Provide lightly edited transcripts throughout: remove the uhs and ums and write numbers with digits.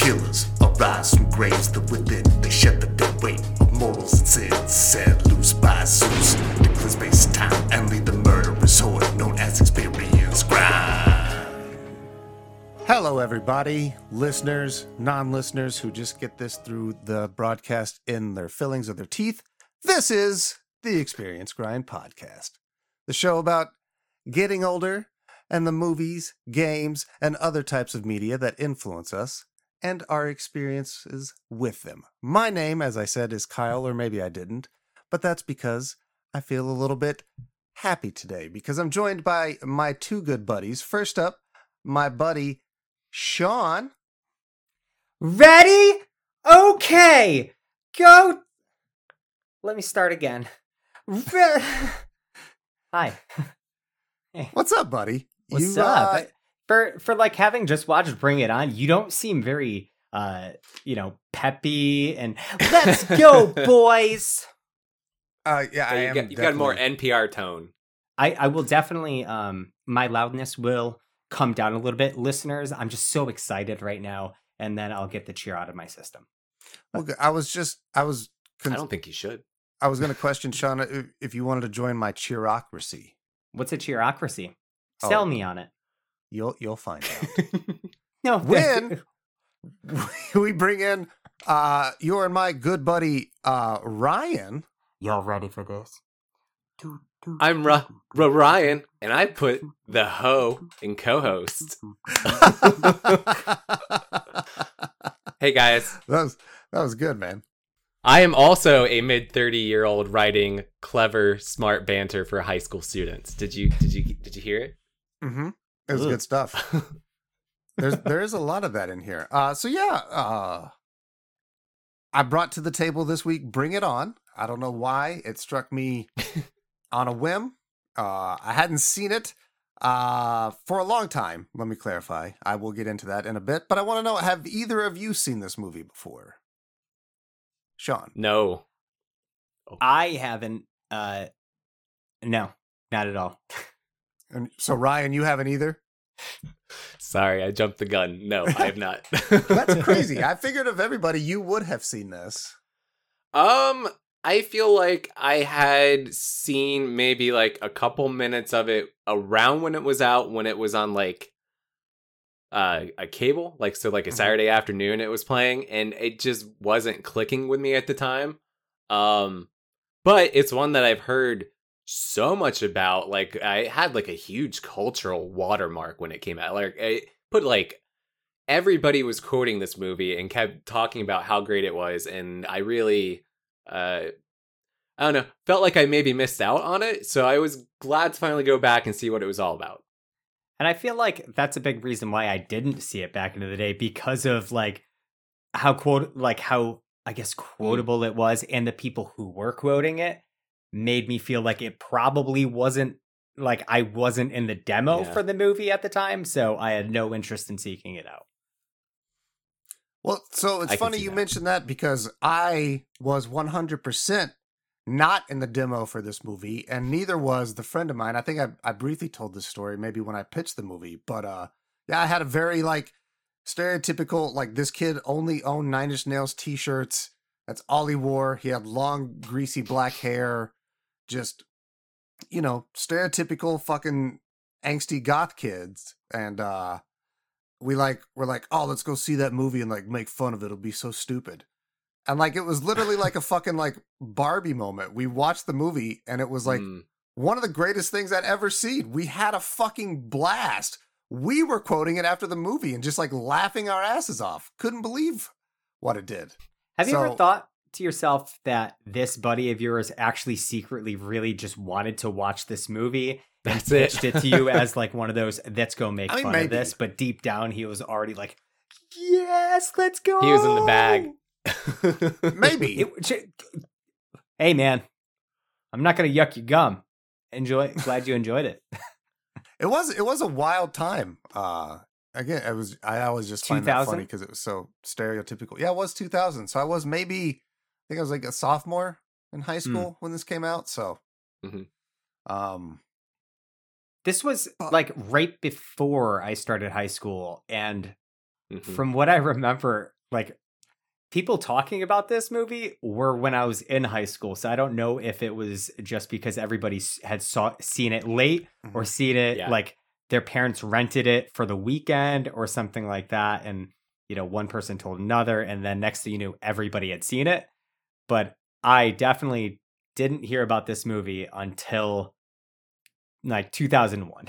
killers arise from graves that within they shed the dead weight of morals and sins, set loose by Zeus. Eclipse space time and lead the murderous horde known as Experience Grind. Hello, everybody, listeners, non-listeners who just get this through the broadcast in their fillings of their teeth. This is the Experience Grind podcast, the show about getting older and the movies, games, and other types of media that influence us and our experiences with them. My name, as I said, is Kyle, or maybe I didn't, but that's because I feel a little bit happy today because I'm joined by my two good buddies. First up, my buddy Sean. Ready? Okay. Go. Let me start again. Hi. Hey. What's up, buddy? What's up? For like having just watched Bring It On, you don't seem very peppy and let's go, boys. Yeah, I am. You've got a more NPR tone. I will definitely my loudness will come down a little bit. Listeners, I'm just so excited right now, and then I'll get the cheer out of my system. Well, I don't think you should. I was going to question Sean if you wanted to join my cheerocracy. What's a cheerocracy? Sell me on it. You'll find out. No, when we bring in your and my good buddy Ryan. Y'all ready for this? I'm Ryan, and I put the hoe in co-host. Hey guys, that was good, man. I am also a mid-30-year-old writing clever, smart banter for high school students. Did you hear it? Mm-hmm. It was good stuff. There is a lot of that in here. I brought to the table this week Bring It On. I don't know why. It struck me on a whim. I hadn't seen it for a long time. Let me clarify. I will get into that in a bit. But I want to know, have either of you seen this movie before? Sean? No. I haven't. No, not at all. And so, Ryan, you haven't either? Sorry, I jumped the gun. No, I have not. That's crazy. I figured of everybody, you would have seen this. I feel like I had seen maybe like a couple minutes of it around when it was out, when it was on like a cable, like a Saturday afternoon it was playing, and it just wasn't clicking with me at the time. But it's one that I've heard so much about. Like, I had like a huge cultural watermark when it came out. Like, I put like everybody was quoting this movie and kept talking about how great it was, and I really I don't know, felt like I maybe missed out on it, so I was glad to finally go back and see what it was all about. And I feel like that's a big reason why I didn't see it back into the day, because of like how quotable it was, and the people who were quoting it made me feel like it probably wasn't, like, I wasn't in the demo for the movie at the time, so I had no interest in seeking it out. Well, so it's funny you mentioned that, because I was 100% not in the demo for this movie, and neither was the friend of mine. I think I briefly told this story maybe when I pitched the movie, but yeah, I had a very like stereotypical, like, this kid only owned Nine Inch Nails t-shirts. That's all he wore. He had long, greasy black hair. Just, stereotypical fucking angsty goth kids. And we're like, oh, let's go see that movie and like make fun of it. It'll be so stupid. And like, it was literally like a fucking like Barbie moment. We watched the movie and it was like one of the greatest things I'd ever seen. We had a fucking blast. We were quoting it after the movie and just like laughing our asses off. Couldn't believe what it did. Have you ever thought to yourself that this buddy of yours actually secretly really just wanted to watch this movie? That's and pitched it to you as like one of those, let's go make fun maybe of this. But deep down, he was already like, yes, let's go. He was in the bag. Maybe. Hey, man, I'm not going to yuck your gum. Glad you enjoyed it. It was a wild time. Again, I always just find that funny because it was so stereotypical. Yeah, it was 2000. So I think I was like a sophomore in high school when this came out. So, this was like right before I started high school. And from what I remember, like people talking about this movie were when I was in high school. So I don't know if it was just because everybody had seen it late or seen it like their parents rented it for the weekend or something like that. And, you know, one person told another, and then next thing you knew, everybody had seen it. But I definitely didn't hear about this movie until like 2001.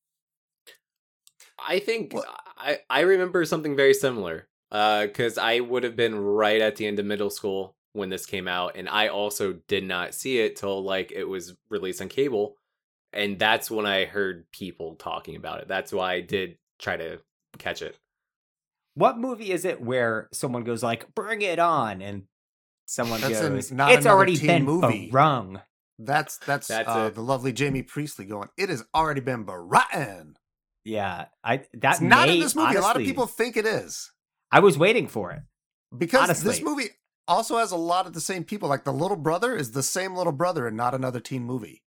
I think I remember something very similar because I would have been right at the end of middle school when this came out, and I also did not see it till like it was released on cable, and that's when I heard people talking about it. That's why I did try to catch it. What movie is it where someone goes like, "Bring it on," and someone goes, Not "It's Another already Teen been Movie. rung." That's it. the lovely Jamie Priestley going, "It has already been rotten." Yeah, It's not in this movie. A lot of people think it is. I was waiting for it. Because honestly, this movie also has a lot of the same people. Like the little brother is the same little brother in Not Another Teen Movie.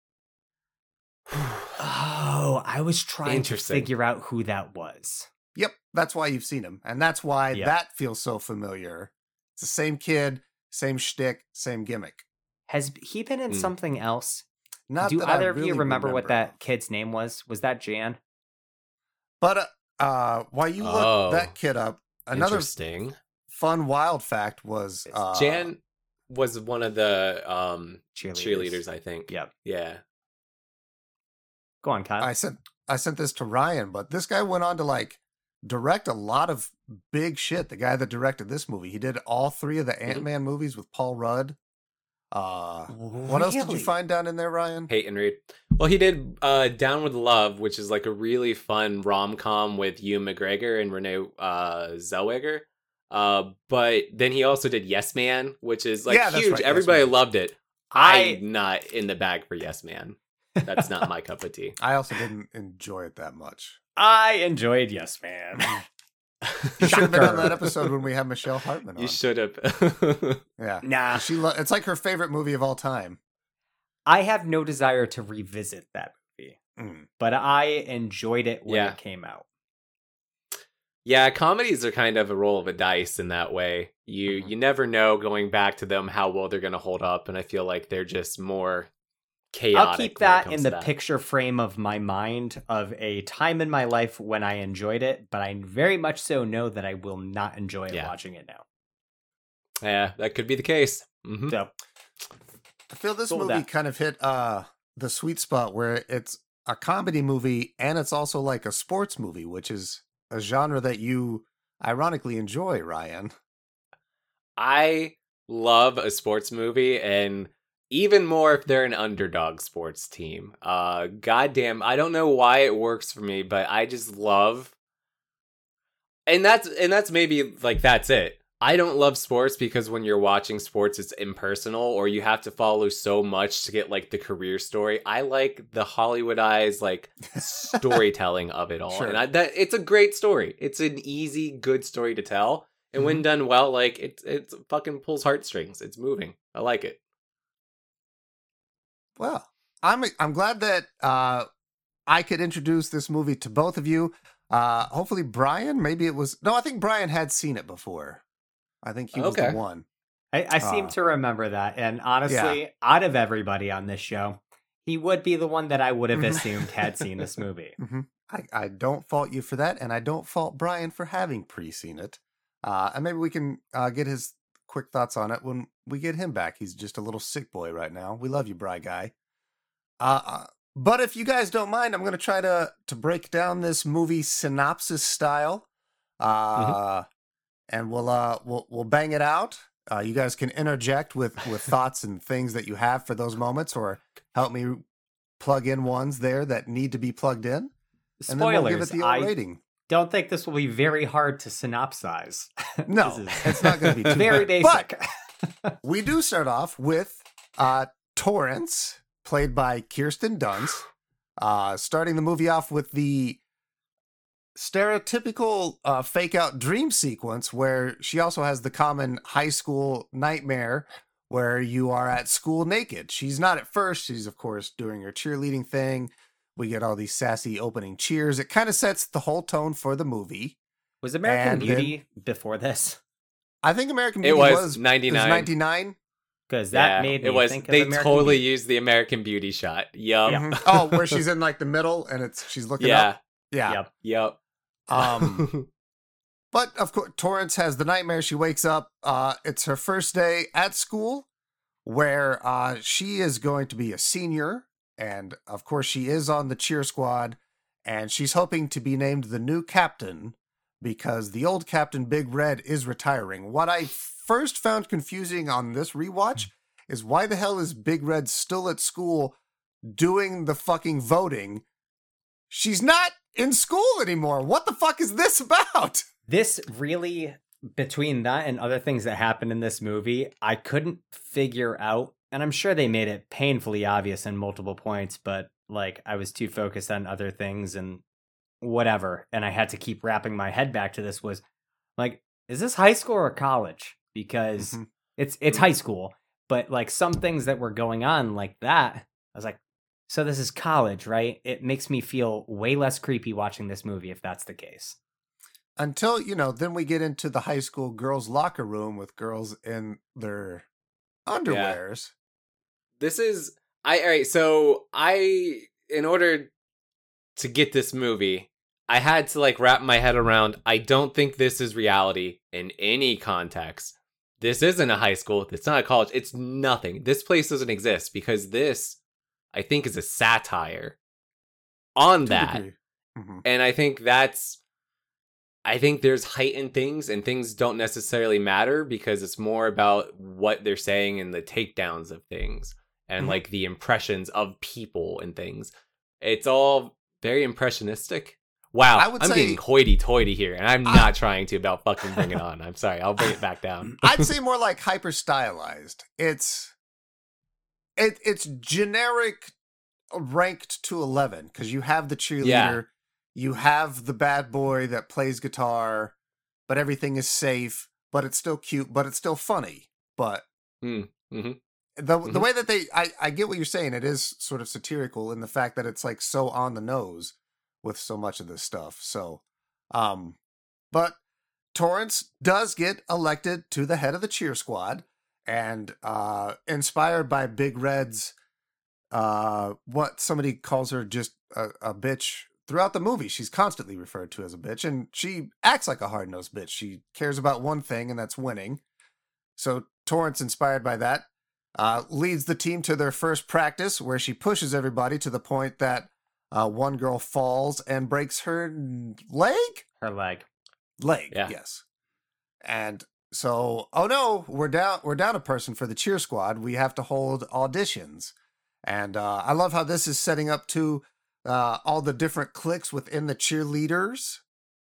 Oh, I was trying to figure out who that was. Yep, that's why you've seen him. And that's why that feels so familiar. It's the same kid, same shtick, same gimmick. Has he been in something else? Not Do that either I of really you remember what that kid's name was? Was that Jan? But while you look that kid up, another interesting fun wild fact was Jan was one of the cheerleaders, I think. Yep. Yeah. Go on, Kyle. I sent this to Ryan, but this guy went on to like direct a lot of big shit. The guy that directed this movie, he did all 3 of the Ant-Man movies with Paul Rudd. What else did you find down in there, Ryan? Peyton Reed. Well, he did Down with Love, which is like a really fun rom-com with Ewan McGregor and Renee Zellweger. But then he also did Yes Man, which is like huge. Right, everybody loved it. I'm not in the bag for Yes Man. That's not my cup of tea. I also didn't enjoy it that much. I enjoyed Yes Man. You should have been on that episode when we had Michelle Hartman on. You should have. Yeah. Nah. It's like her favorite movie of all time. I have no desire to revisit that movie, but I enjoyed it when it came out. Yeah, comedies are kind of a roll of a dice in that way. You never know going back to them how well they're going to hold up, and I feel like they're just more chaotic. I'll keep that in the picture frame of my mind of a time in my life when I enjoyed it, but I very much so know that I will not enjoy it watching it now. Yeah, that could be the case. Mm-hmm. So, I feel this movie kind of hit the sweet spot where it's a comedy movie and it's also like a sports movie, which is a genre that you ironically enjoy, Ryan. I love a sports movie, and even more if they're an underdog sports team. Goddamn, I don't know why it works for me, but I just love. And that's maybe like that's it. I don't love sports because when you're watching sports, it's impersonal or you have to follow so much to get like the career story. I like the Hollywoodized like storytelling of it all, Sure. and it's a great story. It's an easy, good story to tell, and when done well, like it fucking pulls heartstrings. It's moving. I like it. Well, I'm glad that I could introduce this movie to both of you. Hopefully, Brian. Maybe it was I think Brian had seen it before. I think he was the one. I seem to remember that. And honestly, out of everybody on this show, he would be the one that I would have assumed had seen this movie. I don't fault you for that, and I don't fault Brian for having pre-seen it. And maybe we can get his quick thoughts on it when we get him back. He's just a little sick boy right now. We love you, Bri Guy. But if you guys don't mind, I'm going to try to break down this movie synopsis style. And we'll bang it out. You guys can interject with thoughts and things that you have for those moments, or help me plug in ones there that need to be plugged in. Spoilers. And then we'll give it the old rating. Don't think this will be very hard to synopsize. No, it's not going to be too very hard. basic. But we do start off with Torrance, played by Kirsten Dunst, starting the movie off with the stereotypical fake out dream sequence where she also has the common high school nightmare where you are at school naked. She's not at first. She's, of course, doing her cheerleading thing. We get all these sassy opening cheers. It kind of sets the whole tone for the movie. Was American Beauty before this? I think American It Beauty was 99. 99. Because that made me it was. think of They American totally Beauty. used the American Beauty shot. Yup. Mhm. Oh, where she's in like the middle and she's looking Yeah. up. Yeah. Yep. Yup. But of course, Torrance has the nightmare. She wakes up. It's her first day at school, where she is going to be a senior, and of course, she is on the cheer squad, and she's hoping to be named the new captain because the old captain, Big Red, is retiring. What I first found confusing on this rewatch is why the hell is Big Red still at school doing the fucking voting? She's not in school anymore. What the fuck is this about? This really, between that and other things that happened in this movie, I couldn't figure out, and I'm sure they made it painfully obvious in multiple points, but like I was too focused on other things and whatever, and I had to keep wrapping my head back to this was like, is this high school or college? Because it's high school, but like some things that were going on like that, I was like, so this is college, right? It makes me feel way less creepy watching this movie if that's the case. Until, then we get into the high school girls' locker room with girls in their underwears. This is all right. So in order to get this movie, I had to like wrap my head around. I don't think this is reality in any context. This isn't a high school. It's not a college. It's nothing. This place doesn't exist because this, I think, is a satire on that. Mm-hmm. And I think there's heightened things and things don't necessarily matter because it's more about what they're saying and the takedowns of things and like the impressions of people and things. It's all very impressionistic. Wow, I'm getting hoity-toity here, and I'm not trying to about fucking Bring It On. I'm sorry, I'll bring it back down. I'd say more like hyper stylized. It's generic, ranked to 11 because you have the cheerleader, you have the bad boy that plays guitar, but everything is safe, but it's still cute, but it's still funny. But the way that I get what you're saying. It is sort of satirical in the fact that it's like so on the nose with so much of this stuff. So, but Torrance does get elected to the head of the cheer squad, and inspired by Big Red's, what somebody calls her just a bitch throughout the movie. She's constantly referred to as a bitch, and she acts like a hard-nosed bitch. She cares about one thing, and that's winning. So Torrance, inspired by that, leads the team to their first practice, where she pushes everybody to the point that one girl falls and breaks her leg? Her leg. Yeah. Yes. And so, oh no, we're down a person for the cheer squad. We have to hold auditions. And I love how this is setting up to all the different cliques within the cheerleaders.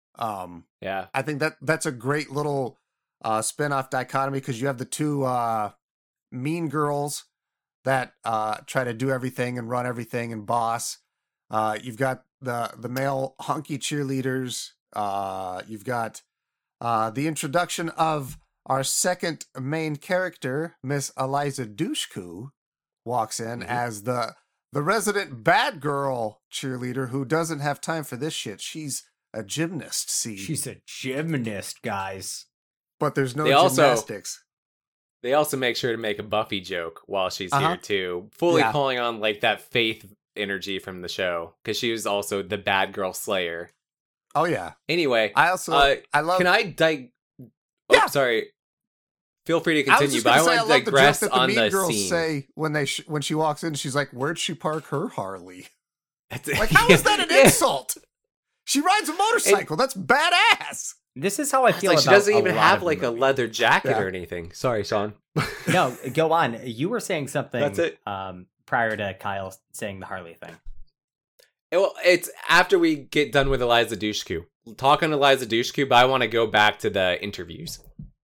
I think that's a great little spin-off dichotomy because you have the two mean girls that try to do everything and run everything and boss. You've got the male hunky cheerleaders. You've got the introduction of our second main character, Miss Eliza Dushku, walks in as the resident bad girl cheerleader who doesn't have time for this shit. She's a gymnast, see? She's a gymnast, guys. But there's no gymnastics. They also make sure to make a Buffy joke while she's here, too. Fully calling on, like, that Faith energy from the show. Because she was also the bad girl slayer. Oh, yeah. Anyway. I also, I love... Can I sorry. Feel free to continue, but I want to digress on the scene. Say when she walks in, she's like, "Where'd she park her Harley?" Like, how is that an insult? She rides a motorcycle. That's badass. This is how I feel. Like, about she doesn't even a have like a leather jacket or anything. Sorry, Sean. No, go on. You were saying something. That's it. Prior to Kyle saying the Harley thing. Well, it's after we get done with Eliza Dushku. Talk on Eliza Dushku, but I want to go back to the interviews.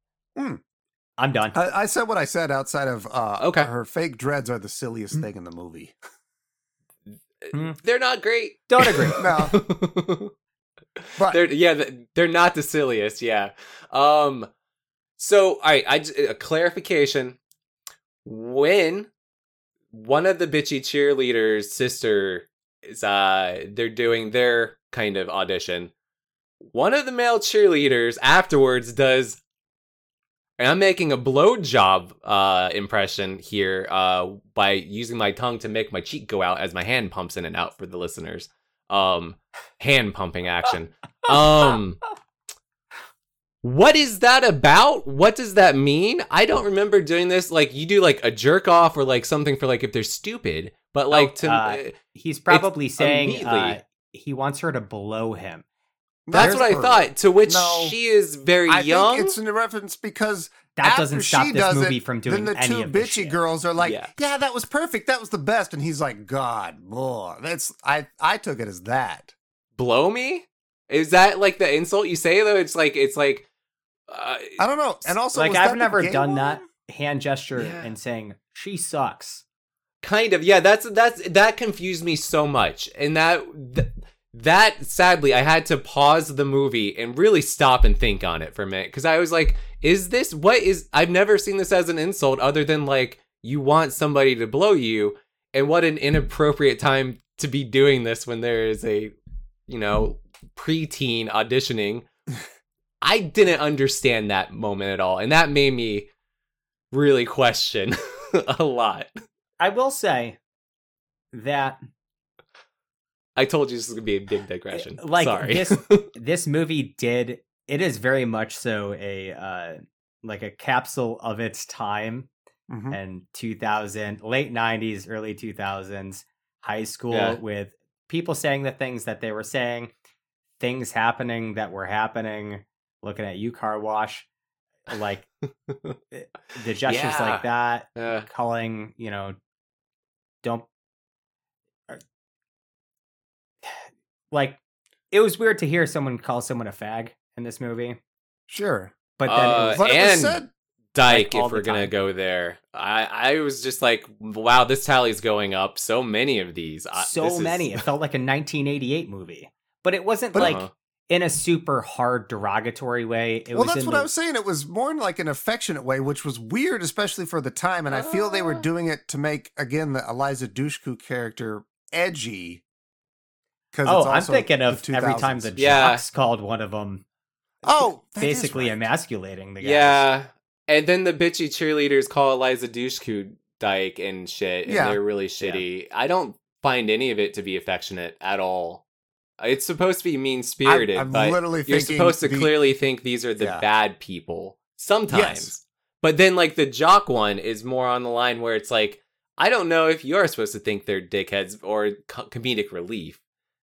I'm done. I said what I said outside of her fake dreads are the silliest thing in the movie. They're not great. Don't agree. No. But they're not the silliest, yeah. So a clarification. When one of the bitchy cheerleaders' sister is they're doing their kind of audition, one of the male cheerleaders afterwards does And I'm making a blowjob impression here by using my tongue to make my cheek go out as my hand pumps in and out for the listeners. Hand pumping action. What is that about? What does that mean? I don't remember doing this. Like, you do like a jerk off or like something for like if they're stupid. But like he's probably saying immediately. he wants her to blow him. That's what I thought. To which No, she is very I young. think it's in reference because That after doesn't stop she this does movie it, from doing then the any two of this bitchy shit. girls are like, Yeah. yeah, that was perfect. That was the best. And he's like, God, boy, that's I took it as that. Blow me? Is that like the insult you say though? It's like I don't know. And also, Like was I've that the never gay done one? that hand gesture Yeah. and saying she sucks. kind of. Yeah, that confused me so much. And that sadly I had to pause the movie and really stop and think on it for a minute cuz I was like, I've never seen this as an insult other than like you want somebody to blow you, and what an inappropriate time to be doing this when there is a, preteen auditioning. I didn't understand that moment at all, and that made me really question a lot. I will say that I told you this was gonna be a big digression. like Sorry. this movie it is very much so a like a capsule of its time. Mhm. And 2000, late 90s, early 2000s, high school Yeah. with people saying the things that they were saying, things happening that were happening, looking at you, car wash, like the gestures Yeah. like that, Uh, calling, don't, like, it was weird to hear someone call someone a fag in this movie, Sure. but then it was, But it was and said. Dyke, like, all if we're the gonna time. go there, I was just like, wow, this tally's going up. So many of these. so many. It felt like a 1988 movie, but it wasn't But- like in a super hard derogatory way. It Well, was that's in what the, I was saying. It was more in like an affectionate way, which was weird, especially for the time. And I feel they were doing it to make, again, the Eliza Dushku character edgy. Oh, I'm thinking of every time the Yeah. jocks called one of them that is basically right. emasculating the guy. Yeah. And then the bitchy cheerleaders call Eliza Dushku Dyke and shit, and Yeah. they're really shitty. I don't find any of it to be affectionate at all. It's supposed to be mean-spirited, I'm but literally you're thinking supposed to the- clearly think these are the Yeah. bad people. Sometimes. Yes. But then, like, the jock one is more on the line where it's like, I don't know if you're supposed to think they're dickheads or comedic relief.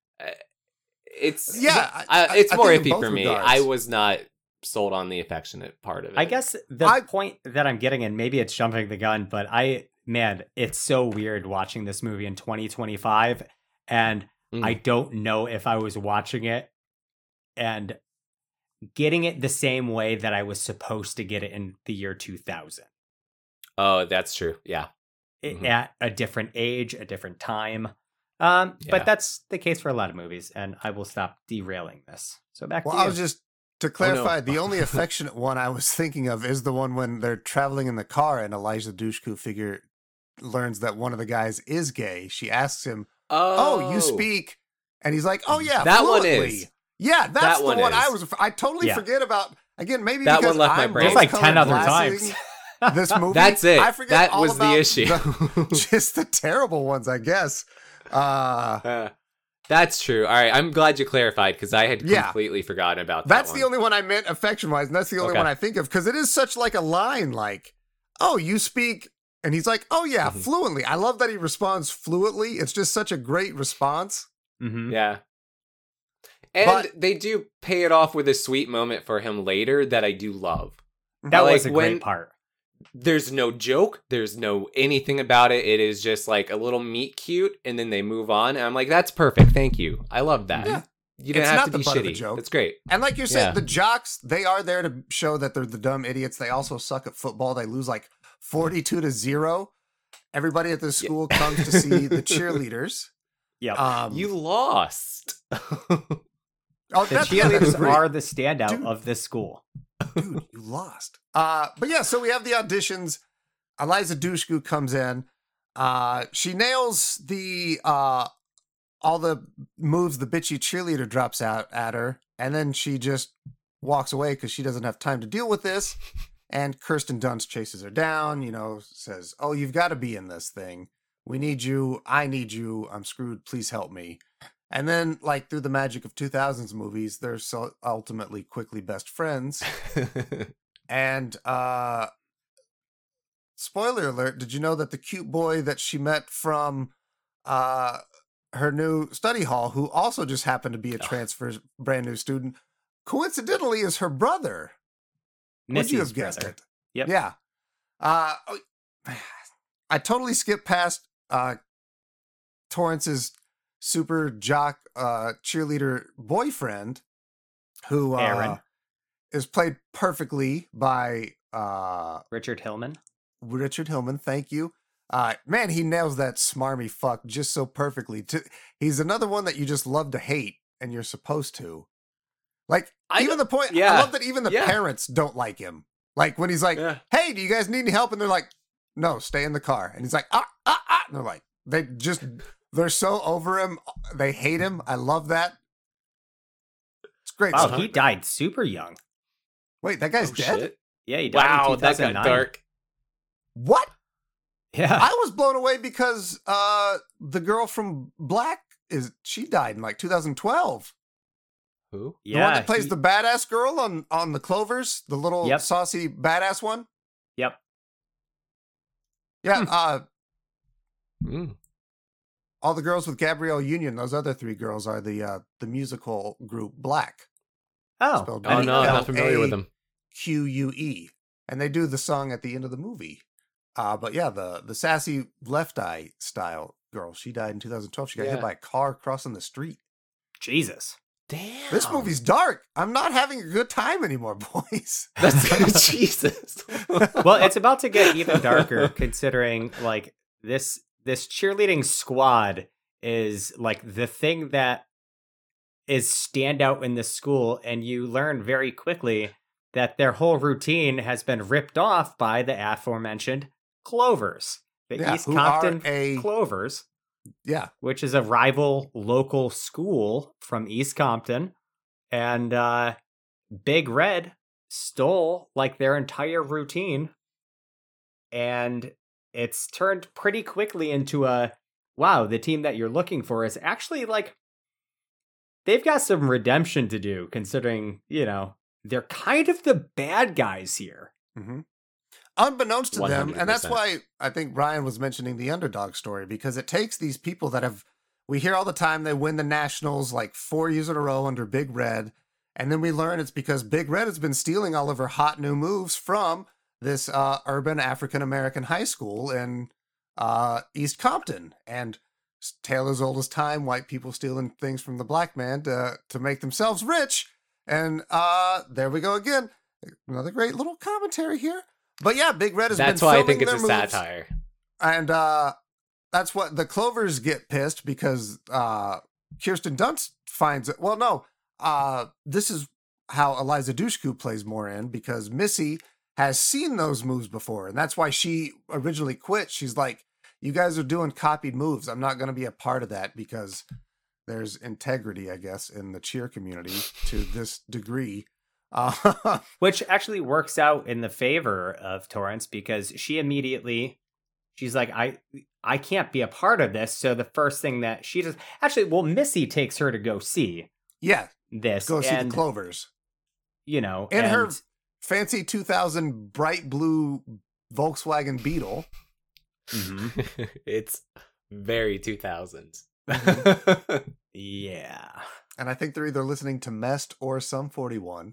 It's Yeah, it's I more think in iffy both for me. regards. I was not sold on the affectionate part of it. I guess the point that I'm getting, and maybe it's jumping the gun, but it's so weird watching this movie in 2025, and I don't know if I was watching it and getting it the same way that I was supposed to get it in the year 2000. Oh, that's true. Yeah. At a different age, a different time. Yeah. But that's the case for a lot of movies, and I will stop derailing this. So back Well, to you. I was just to clarify. The only affectionate one I was thinking of is the one when they're traveling in the car and Eliza Dushku figure learns that one of the guys is gay. She asks him, "Oh, you speak?" And he's like, "Oh yeah, That one fluently." is. Yeah, that's That the one one is. I totally Yeah. forget about. Again, maybe That because one left my I'm brain. There's like rose-colored 10 other glassing times. This movie. That's it. I forget That all was the about issue. just the terrible ones, I guess. That's true. All right, I'm glad you clarified because I had Yeah. completely forgotten about that. That's one. the only one I meant affection-wise, and that's the only Okay. one I think of because it is such like a line, like, "Oh, you speak," and he's like, "Oh yeah, Mhm. fluently." I love that he responds fluently. It's just such a great response. Mhm. Yeah. And But- they do pay it off with a sweet moment for him later that I do love. That Like, was a when- great part. There's no joke. There's no anything about it. It is just like a little meet cute, and then they move on. And I'm like, that's perfect. Thank you. I love that. Yeah. You didn't It's have not to the be butt of the shitty. joke. That's great. And like you're saying, Yeah. the jocks, they are there to show that they're the dumb idiots. They also suck at football. They lose like 42-0. Everybody at the school comes to see the cheerleaders. Yep. You lost. Oh, The that's cheerleaders great. are the standout Dude. of this school. Dude, you lost. But yeah, so we have the auditions. Eliza Dushku comes in. She nails the all the moves the bitchy cheerleader drops out at her, and then she just walks away because she doesn't have time to deal with this. And Kirsten Dunst chases her down, says, "Oh, you've got to be in this thing. We need you. I need you. I'm screwed. Please help me." And then, like, through the magic of 2000s movies, they're so ultimately quickly best friends. And, spoiler alert, did you know that the cute boy that she met from her new study hall, who also just happened to be a transfer brand new student, coincidentally is her brother? Would you have guessed it? Yep. Yeah. I totally skipped past Torrance's super jock cheerleader boyfriend, who is played perfectly by Richard Hillman. Richard Hillman, thank you. Man, he nails that smarmy fuck just so perfectly. He's another one that you just love to hate, and you're supposed to. Like, I love that even the parents don't like him. Like, when he's like, "Hey, do you guys need any help?" And they're like, "No, stay in the car." And he's like, "Ah." And they're like, they're so over him. They hate him. I love that. It's great. Wow, he died super young. Wait, that guy's dead? Shit. Yeah, he died in 2009. That got dark. What? Yeah. I was blown away because the girl from Black, she died in like 2012. Who? The one that plays the badass girl on the Clovers, the little saucy badass one. Yep. Yeah. All the girls with Gabrielle Union, those other three girls are the musical group Black. Oh. No, I'm not familiar with them. QUE, and they do the song at the end of the movie. But yeah, the sassy Left Eye style girl, she died in 2012. She got hit by a car crossing the street. Jesus. Damn. This movie's dark. I'm not having a good time anymore, boys. That's Jesus. Well, it's about to get even darker considering like this cheerleading squad is like the thing that is standout in the school, and you learn very quickly that their whole routine has been ripped off by the aforementioned Clovers, the East Compton Clovers. Yeah. Which is a rival local school from East Compton. And Big Red stole like their entire routine. And it's turned pretty quickly into wow, the team that you're looking for is actually like, they've got some redemption to do considering, they're kind of the bad guys here. Mm-hmm. Unbeknownst to 100%. them, and that's why I think Brian was mentioning the underdog story, because it takes these people that we hear all the time they win the Nationals like 4 years in a row under Big Red, and then we learn it's because Big Red has been stealing all of her hot new moves from this urban African-American high school in East Compton, and tale as old as time, white people stealing things from the black man to make themselves rich, and there we go again. Another great little commentary here. But yeah, Big Red has been filming why I think it's a moves, satire. And that's what the Clovers get pissed because Kirsten Dunst finds it. Well, no, this is how Eliza Dushku plays more in, because Missy has seen those moves before, and that's why she originally quit. She's like, "You guys are doing copied moves. I'm not going to be a part of that," because there's integrity, I guess, in the cheer community to this degree. Which actually works out in the favor of Torrance, because she's like, I can't be a part of this. So the first thing that she does, Missy takes her to go see this. Go see the Clovers. In her fancy 2000 bright blue Volkswagen Beetle. Mm-hmm. It's very 2000s. Yeah. And I think they're either listening to Mest or Sum 41.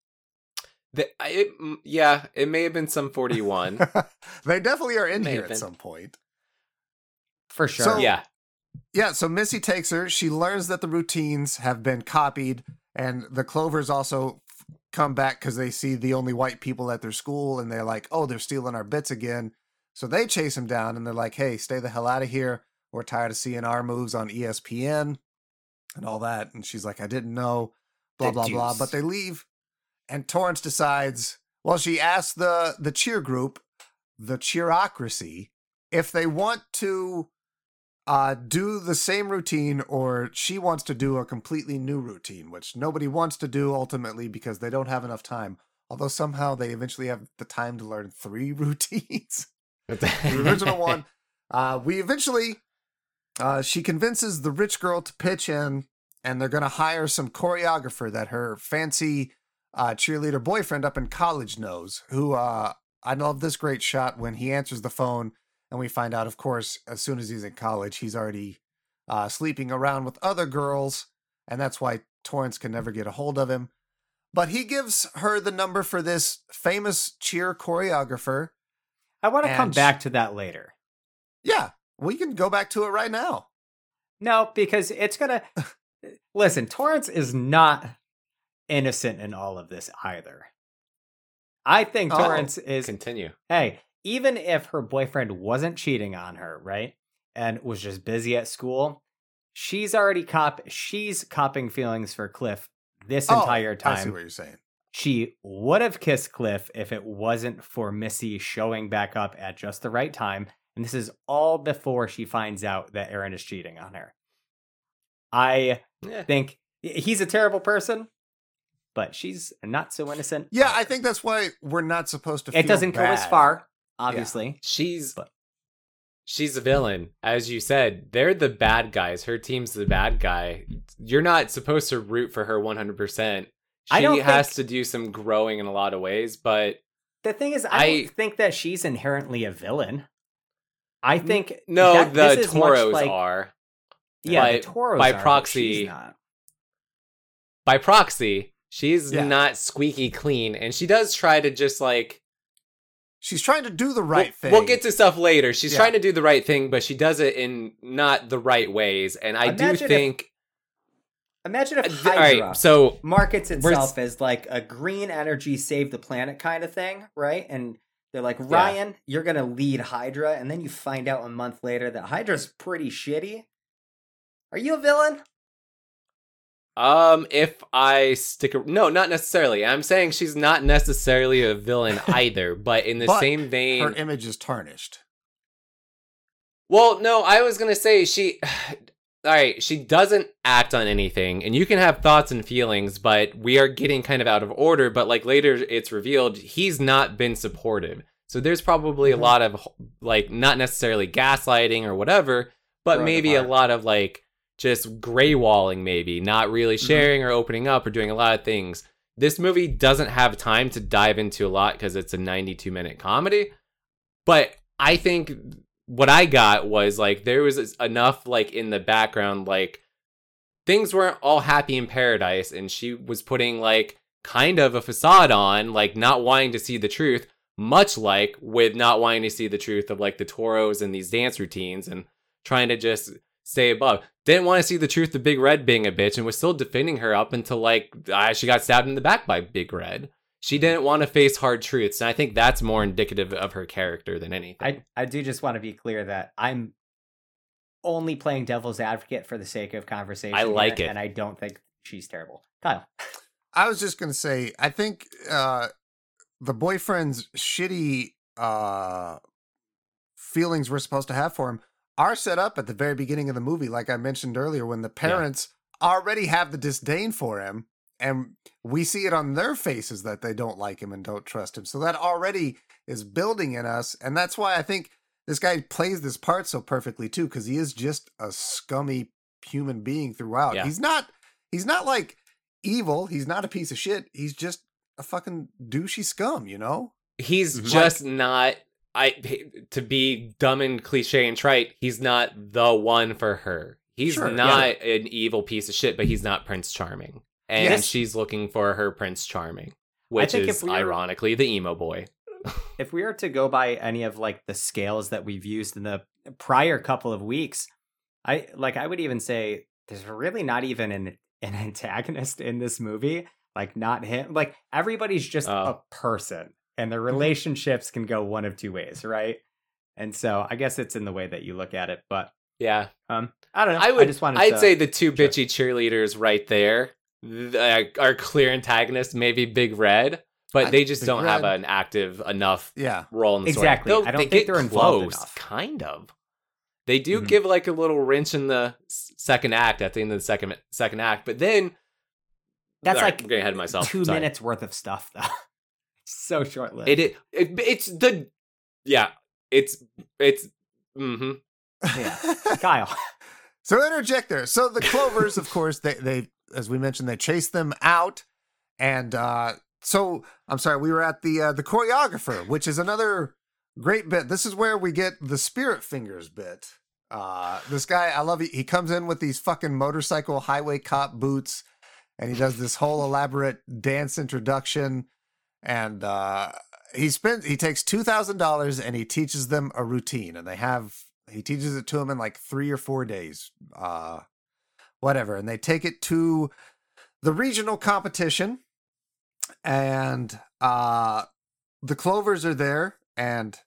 It may have been Sum 41. They definitely are in here at some point. For sure. So, yeah, so Missy takes her. She learns that the routines have been copied, and the Clovers also come back because they see the only white people at their school, and they're like, "Oh, they're stealing our bits again." So they chase him down, and they're like, "Hey, stay the hell out of here. We're tired of seeing our moves on ESPN and all that." And she's like, "I didn't know, blah, blah, blah." But they leave. And Torrance decides, she asks the cheer group, the cheerocracy, if they want to do the same routine, or she wants to do a completely new routine, which nobody wants to do ultimately because they don't have enough time. Although somehow they eventually have the time to learn 3 routines. The original one, she convinces the rich girl to pitch in, and they're going to hire some choreographer that her fancy cheerleader boyfriend up in college knows, who I love this great shot when he answers the phone, and we find out, of course, as soon as he's in college, he's already sleeping around with other girls, and that's why Torrance can never get a hold of him. But he gives her the number for this famous cheer choreographer. I want to come And back to that later. Yeah, we can go back to it right now. No, because it's gonna listen, Torrance is not innocent in all of this either. I think Torrance is Continue. hey, even if her boyfriend wasn't cheating on her, right? And was just busy at school, she's copping feelings for Cliff this entire I see time. what you're saying. She would have kissed Cliff if it wasn't for Missy showing back up at just the right time. And this is all before she finds out that Aaron is cheating on her. I think he's a terrible person, but she's not so innocent. Yeah, I think that's why we're not supposed to feel It doesn't go as bad. far, obviously. She's a villain. As you said, they're the bad guys. Her team's the bad guy. You're not supposed to root for her 100%. I don't She has think- to do some growing in a lot of ways, but The thing is, I don't think that she's inherently a villain. I think no, that the this is much Toros like- are. Yeah, by- the Toros by are, but proxy- she's not. By proxy, she's Yeah. not squeaky clean, and she does try to just like She's trying to do the right thing. We'll get to stuff later. She's Yeah. trying to do the right thing, but she does it in not the right ways. And I do Imagine think. Imagine if All Hydra right, so markets we're- itself as like a green energy save the planet kind of thing, right? And they're like, Ryan, you're gonna lead Hydra, and then you find out a month later that Hydra's pretty shitty. Are you a villain? if I no, not necessarily. I'm saying she's not necessarily a villain either, but in the But same vein. her image is tarnished. Well, no, I was gonna say she. All right, she doesn't act on anything, and you can have thoughts and feelings, but we are getting kind of out of order. But like later, it's revealed he's not been supportive. So there's probably a lot of like not necessarily gaslighting or whatever, but Growing maybe a apart. lot of like just gray walling, maybe not really sharing or opening up or doing a lot of things. This movie doesn't have time to dive into a lot because it's a 92-minute comedy, but I think what I got was like there was enough like in the background, like things weren't all happy in paradise, and she was putting like kind of a facade on, like not wanting to see the truth, much like with not wanting to see the truth of like the Toros and these dance routines and trying to just stay above. Didn't want to see the truth of Big Red being a bitch and was still defending her up until like she got stabbed in the back by Big Red. She didn't want to face hard truths, and I think that's more indicative of her character than anything. I do just want to be clear that I'm only playing devil's advocate for the sake of conversation. I like here, it. and I don't think she's terrible. Kyle. I was just going to say, I think the boyfriend's shitty feelings we're supposed to have for him are set up at the very beginning of the movie, like I mentioned earlier, when the parents already have the disdain for him, and we see it on their faces that they don't like him and don't trust him. So that already is building in us, and that's why I think this guy plays this part so perfectly too, because he is just a scummy human being throughout. Yeah. He's not like evil. He's not a piece of shit. He's just a fucking douchey scum, you know? He's just not. To be dumb and cliche and trite, he's not the one for her. He's Sure, not an evil piece of shit, but he's not Prince Charming. And Yes. she's looking for her Prince Charming, which think is if we were- ironically the emo boy. If we were to go by any of like the scales that we've used in the prior couple of weeks, I would even say there's really not even an antagonist in this movie. Like not him. Like everybody's just a person, and their relationships can go one of two ways, right? And so I guess it's in the way that you look at it. But Yeah, I don't know. I'd say the two bitchy cheerleaders right there are clear antagonists. Maybe Big Red, but they just Big don't have Red- an active enough Yeah. role in the story. Exactly. Though I don't they think get they're involved close, enough. kind of. They do Mhm. give like a little wrench in the second act at the end of the second act, but then that's all right, like I'm getting ahead of myself. 2 Sorry. minutes worth of stuff, though. So short-lived. It's mm-hmm. Yeah. Kyle. So interject there. So the Clovers, of course, they as we mentioned, they chase them out. And so I'm sorry, we were at the choreographer, which is another great bit. This is where we get the Spirit Fingers bit. This guy, I love it. He comes in with these fucking motorcycle highway cop boots, and he does this whole elaborate dance introduction. And he takes $2,000 and he teaches them a routine, and he teaches it to them in like 3 or 4 days, whatever. And they take it to the regional competition, and the Clovers are there. And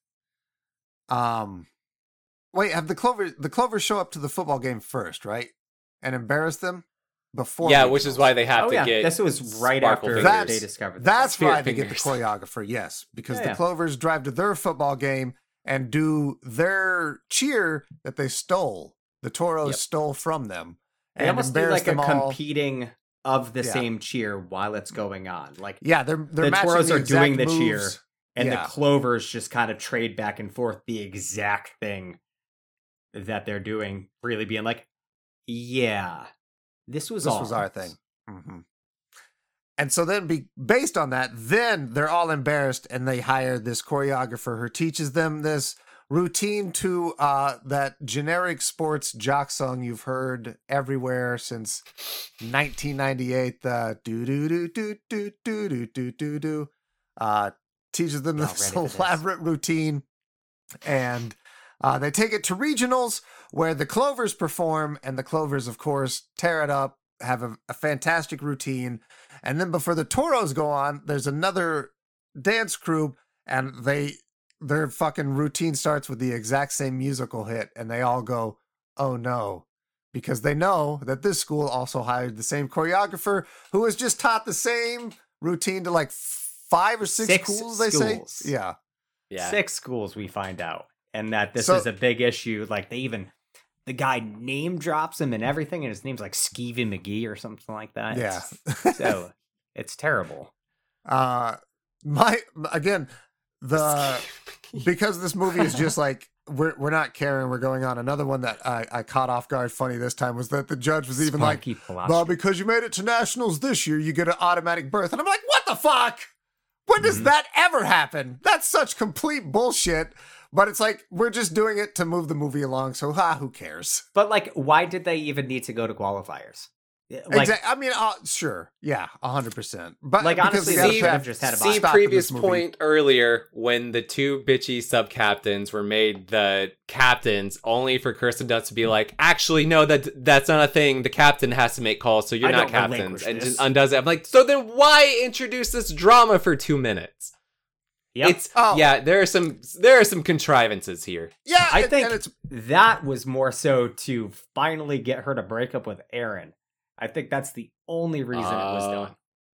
wait, have the Clovers show up to the football game first, right? And embarrass them before. Yeah, which is why they have to get. This was right Sparkle after Fingers. they discovered That's Spirit why they get the Fingers. choreographer, yes. Because Yeah, the yeah. Clovers drive to their football game and do their cheer that they stole. The Toros Yep. stole from them. They And almost do embarrass like a them all. competing of the Yeah. same cheer while it's going on. Like Yeah, they're the matching Toros the are doing exact the cheer, moves. and Yeah. the Clovers just kind of trade back and forth the exact thing that they're doing, really being like, yeah, this was our thing. Mm-hmm. And so then, based on that, then they're all embarrassed, and they hire this choreographer who teaches them this routine to that generic sports jock song you've heard everywhere since 1998. The do do do do do do do do do do. Teaches them Not this ready for this. elaborate routine, and they take it to regionals where the Clovers perform, and the Clovers, of course, tear it up, have a fantastic routine. And then before the Toros go on, there's another dance crew, and their fucking routine starts with the exact same musical hit, and they all go, oh no, because they know that this school also hired the same choreographer who has just taught the same routine to like 5 or 6 schools, they schools. say. Yeah. Yeah. 6 schools, we find out, and that this So- is a big issue. Like the guy name drops him and everything, and his name's like Skeevy McGee or something like that. Yeah. So it's terrible. Because this movie is just like we're not caring, we're going on. Another one that I caught off guard funny this time was that the judge was even like, Sparky Philosophy. well, because you made it to nationals this year, you get an automatic berth. And I'm like, what the fuck? When does that ever happen? That's such complete bullshit. But it's like, we're just doing it to move the movie along, so who cares? But like, why did they even need to go to qualifiers? Like, I mean, sure, yeah, 100%. But Like, because honestly, we gotta they should have just had a See stop previous this movie. point earlier when the 2 bitchy sub-captains were made the captains, only for Kirsten Dunst to be like, actually, no, that's not a thing. The captain has to make calls, so you're I not don't captains. relinquish And this. just undoes it. I'm like, so then why introduce this drama for 2 minutes? Yep. Yeah, there are some contrivances here. Yeah, I and think it's that was more so to finally get her to break up with Aaron. I think that's the only reason it was done.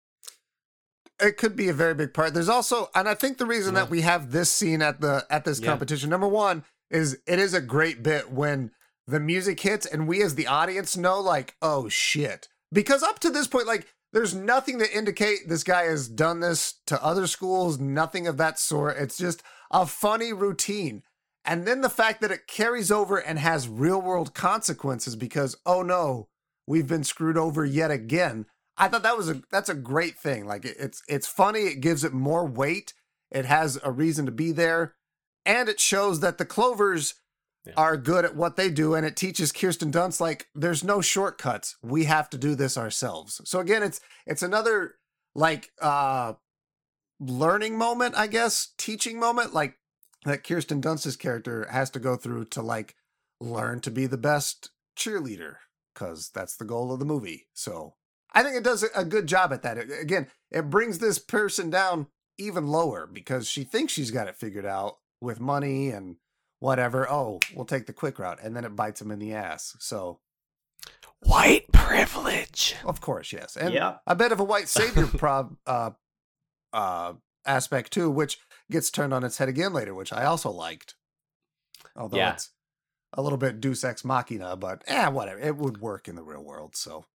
it could be a very big part. There's also, and I think the reason that we have this scene at this Yeah. competition, number one, is it is a great bit when the music hits and we as the audience know, like, oh shit. Because up to this point, like, there's nothing to indicate this guy has done this to other schools, nothing of that sort. It's just a funny routine. And then the fact that it carries over and has real world consequences because, oh no, we've been screwed over yet again. I thought that's a great thing. Like it's funny. It gives it more weight. It has a reason to be there, and it shows that the Clovers are good at what they do, and it teaches Kirsten Dunst like there's no shortcuts. We have to do this ourselves. So again, it's another like learning moment, I guess, teaching moment, like that Kirsten Dunst's character has to go through to like learn to be the best cheerleader because that's the goal of the movie. So I think it does a good job at that. Again, it brings this person down even lower because she thinks she's got it figured out with money and whatever. Oh, we'll take the quick route. And then it bites him in the ass. So White privilege. of course, yes. And Yeah. a bit of a white savior aspect too, which gets turned on its head again later, which I also liked. Although Yeah. it's a little bit Deus Ex Machina, but whatever. It would work in the real world. So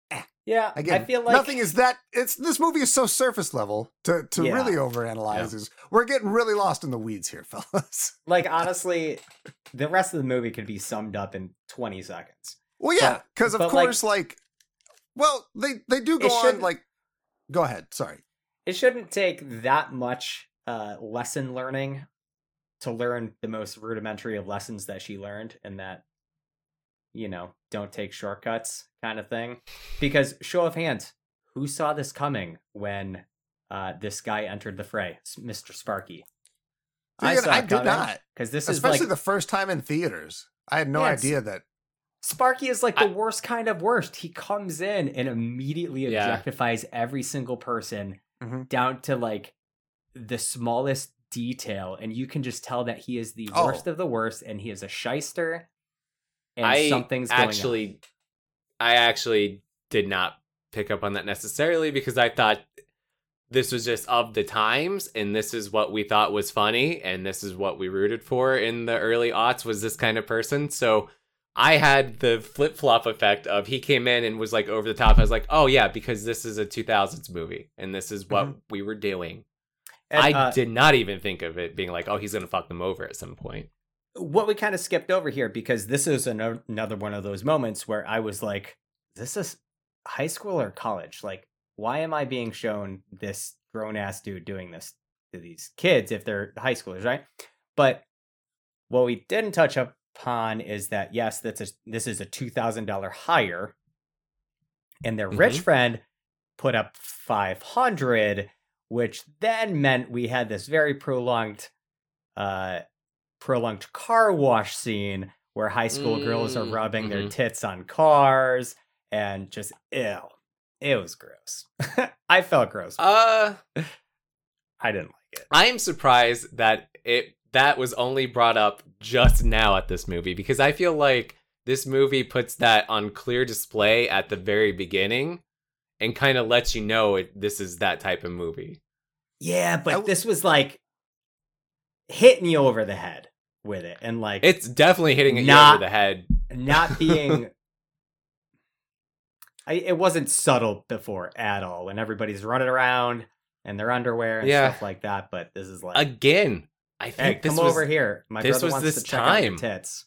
Yeah, Again, I feel like nothing is that. This movie is so surface level to Yeah. really overanalyze. Is we're getting really lost in the weeds here, fellas. like honestly, the rest of the movie could be summed up in 20 seconds. Well, yeah, But- because of but, course, well, they do go It on. shouldn't- Like, go ahead. Sorry. It shouldn't take that much lesson learning to learn the most rudimentary of lessons that she learned, and that, don't take shortcuts kind of thing. Because, show of hands, who saw this coming when this guy entered the fray, Mr. Sparky? Dude, I did not. Because this Especially is like the first time in theaters. I had no Yeah, it's- idea that. Sparky is like the worst kind of worst. He comes in and immediately objectifies every single person Mhm. down to like the smallest detail, and you can just tell that he is the Oh. worst of the worst, and he is a shyster, and something's going on. I actually did not pick up on that necessarily because I thought this was just of the times, and this is what we thought was funny, and this is what we rooted for in the early aughts, was this kind of person. So I had the flip-flop effect of he came in and was like over the top. I was like, oh yeah, because this is a 2000s movie, and this is what we were doing. And, I did not even think of it being like, oh, he's going to fuck them over at some point. what we kind of skipped over here, because this is another one of those moments where I was like, is this high school or college? Like, why am I being shown this grown-ass dude doing this to these kids if they're high schoolers, right? But what we didn't touch upon is that, yes, this is a $2,000 hire, and their rich friend put up $500, which then meant we had this very prolonged car wash scene where high school girls are rubbing their tits on cars, and just ew. It was gross. I felt gross. I didn't like it. I'm surprised that that was only brought up just now at this movie, because I feel like this movie puts that on clear display at the very beginning and kind of lets you know this is that type of movie. Yeah, but this was like hitting you over the head with it, and like It's definitely hitting you Not- over the head. not being. It wasn't subtle before at all when everybody's running around in their underwear and stuff like that. But this is like, Again, I hey, think come over here. My this brother was wants this to check out your time. tits.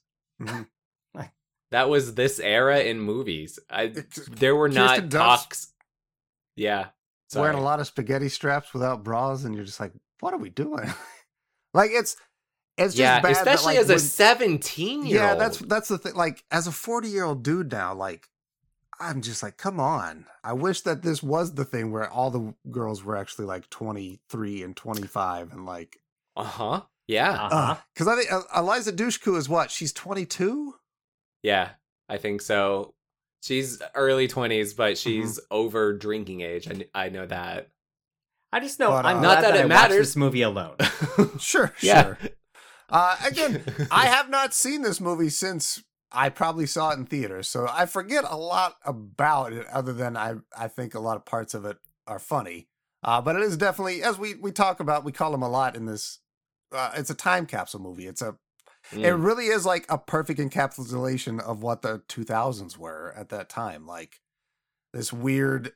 that was this era in movies. It's- There were Kirsten not Dunst talks. Yeah. Wearing a Sorry. lot of spaghetti straps without bras, and you're just like, what are we doing? Like, it's just bad. Especially that, like, as a 17-year-old. Yeah, that's the thing. Like, as a 40-year-old dude now, like, I'm just like, come on. I wish that this was the thing where all the girls were actually like 23 and 25 and like, Uh-huh. Yeah. because I think Eliza Dushku is what? She's 22. Yeah, I think so. She's early 20s, but she's over drinking age. I know that. I just know But, I'm not glad that it I watched matters. this movie alone. Sure, Yeah. sure. Again, I have not seen this movie since I probably saw it in theaters, so I forget a lot about it. Other than I think a lot of parts of it are funny. But it is definitely, as we talk about, we call them a lot in this. It's a time capsule movie. It really is like a perfect encapsulation of what the 2000s were at that time. Like this weird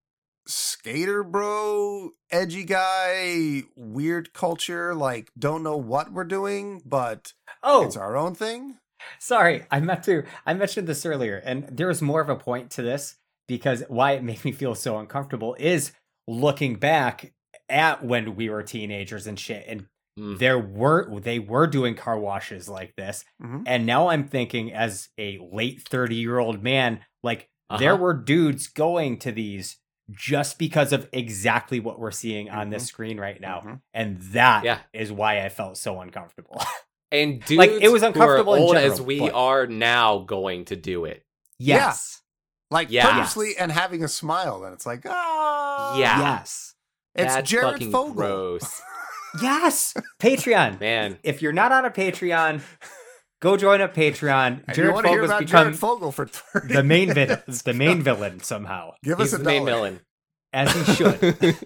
skater bro, edgy guy, weird culture, like don't know what we're doing, but it's our own thing. Sorry, I mentioned this earlier, and there was more of a point to this, because why it made me feel so uncomfortable is looking back at when we were teenagers and shit, and they were doing car washes like this, and now I'm thinking as a late 30-year-old man, like there were dudes going to these just because of exactly what we're seeing on this screen right now, and that is why I felt so uncomfortable. And dudes like, it was uncomfortable who are in old general, as we but- are now going to do it. Yes. Like Yes. purposely and having a smile, and it's like, Yeah. Yes. it's That's Jared fucking Fogle. gross. Yes. Patreon. Man. If you're not on a Patreon, go join a Patreon. And you Jared want to hear Fogle's about become Jared Fogle for 30 the main minutes. villain somehow, Give He's us a the main dollar. villain. as he should.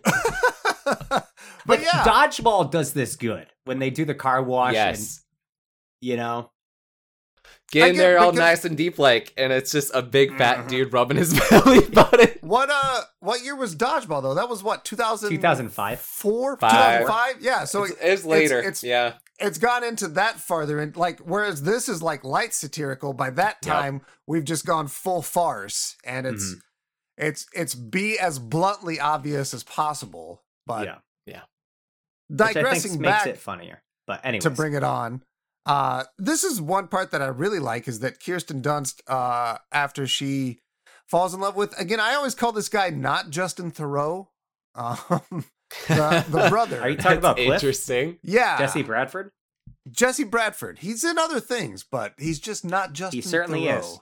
But Like, yeah, Dodgeball does this good when they do the car wash, and Yes. you know, Get in get- there all because- nice and deep like, and it's just a big fat dude rubbing his belly button. What year was Dodgeball though? That was what, 2005? 2005? Yeah, so It's later. It's yeah. it's gone into that farther, and like whereas this is like light satirical, by that time we've just gone full farce, and it's be as bluntly obvious as possible, but Yeah. Which I digressing think back makes it funnier. But anyway, to bring it on, this is one part that I really like, is that Kirsten Dunst, after she falls in love with, again, I always call this guy not Justin Theroux, the brother. Are you talking about Cliff? Interesting. Yeah, Jesse Bradford? Jesse Bradford. He's in other things, but he's just not Justin. He certainly Theroux. is.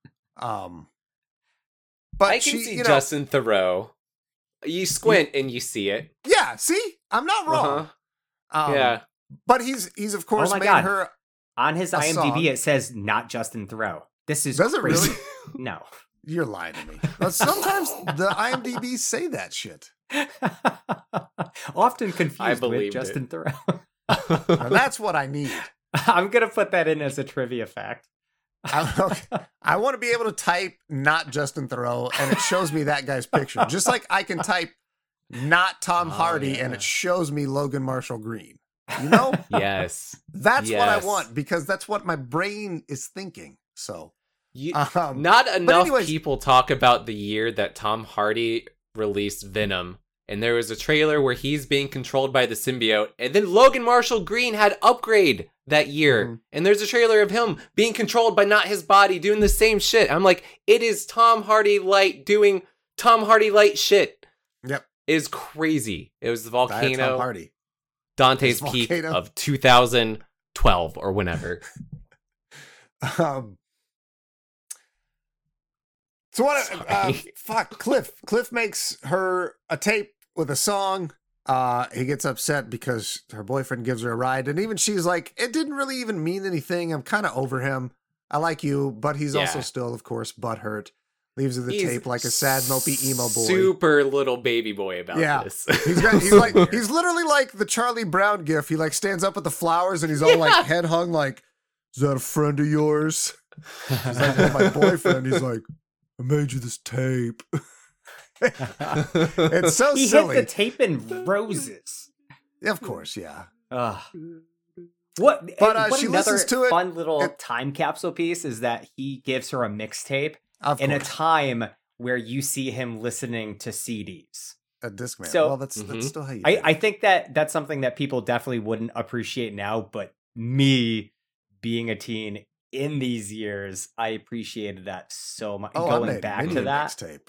But I can see Justin Theroux. You squint and you see it. Yeah, see, I'm not wrong. Yeah. but he's of course Oh my made God. her. On his A IMDb, song. it says not Justin Theroux. This is Does it crazy. really? No. You're lying to me. But sometimes the IMDb say that shit. Often confused with believed it. Justin Theroux. Now, that's what I need. I'm gonna put that in as a trivia fact. I want to be able to type not Justin Theroux and it shows me that guy's picture. Just like I can type not Tom Hardy and it shows me Logan Marshall Green. You know? Yes. That's what I Yes. want because that's what my brain is thinking. So, Not enough anyways- people talk about the year that Tom Hardy released Venom. And there was a trailer where he's being controlled by the symbiote. And then Logan Marshall Green had Upgrade that year. Mhm. And there's a trailer of him being controlled by not his body, doing the same shit. I'm like, it is Tom Hardy Light doing Tom Hardy Light shit. Yep. It is crazy. It was the Tom volcano, Hardy. Dante's It's Peak Volcano. of 2012 or whenever. So what? Sorry. Fuck, Cliff makes her a tape with a song. He gets upset because her boyfriend gives her a ride, and even she's like, "It didn't really even mean anything. I'm kind of over him. I like you, but he's also Yeah. still, of course, butthurt." Leaves her the He's tape like a sad, mopey emo boy. Super little baby boy about Yeah. this. He's literally like the Charlie Brown gif. He like stands up with the flowers and he's all like head hung, like, "Is that a friend of yours?" He's like, "Oh, my boyfriend." He's like, "I made you this tape." It's so He silly. hit the tape in roses. Of course, yeah. Ugh. What? But, what she another listens to it. fun little It- time capsule piece is that he gives her a mixtape Of in a course. time where you see him listening to CDs. A Discman. So- Well, that's Mhm. still how you do it. I think that's something that people definitely wouldn't appreciate now, but me being a teen in these years, I appreciated that so much. I Going made back many to a that, mixtape.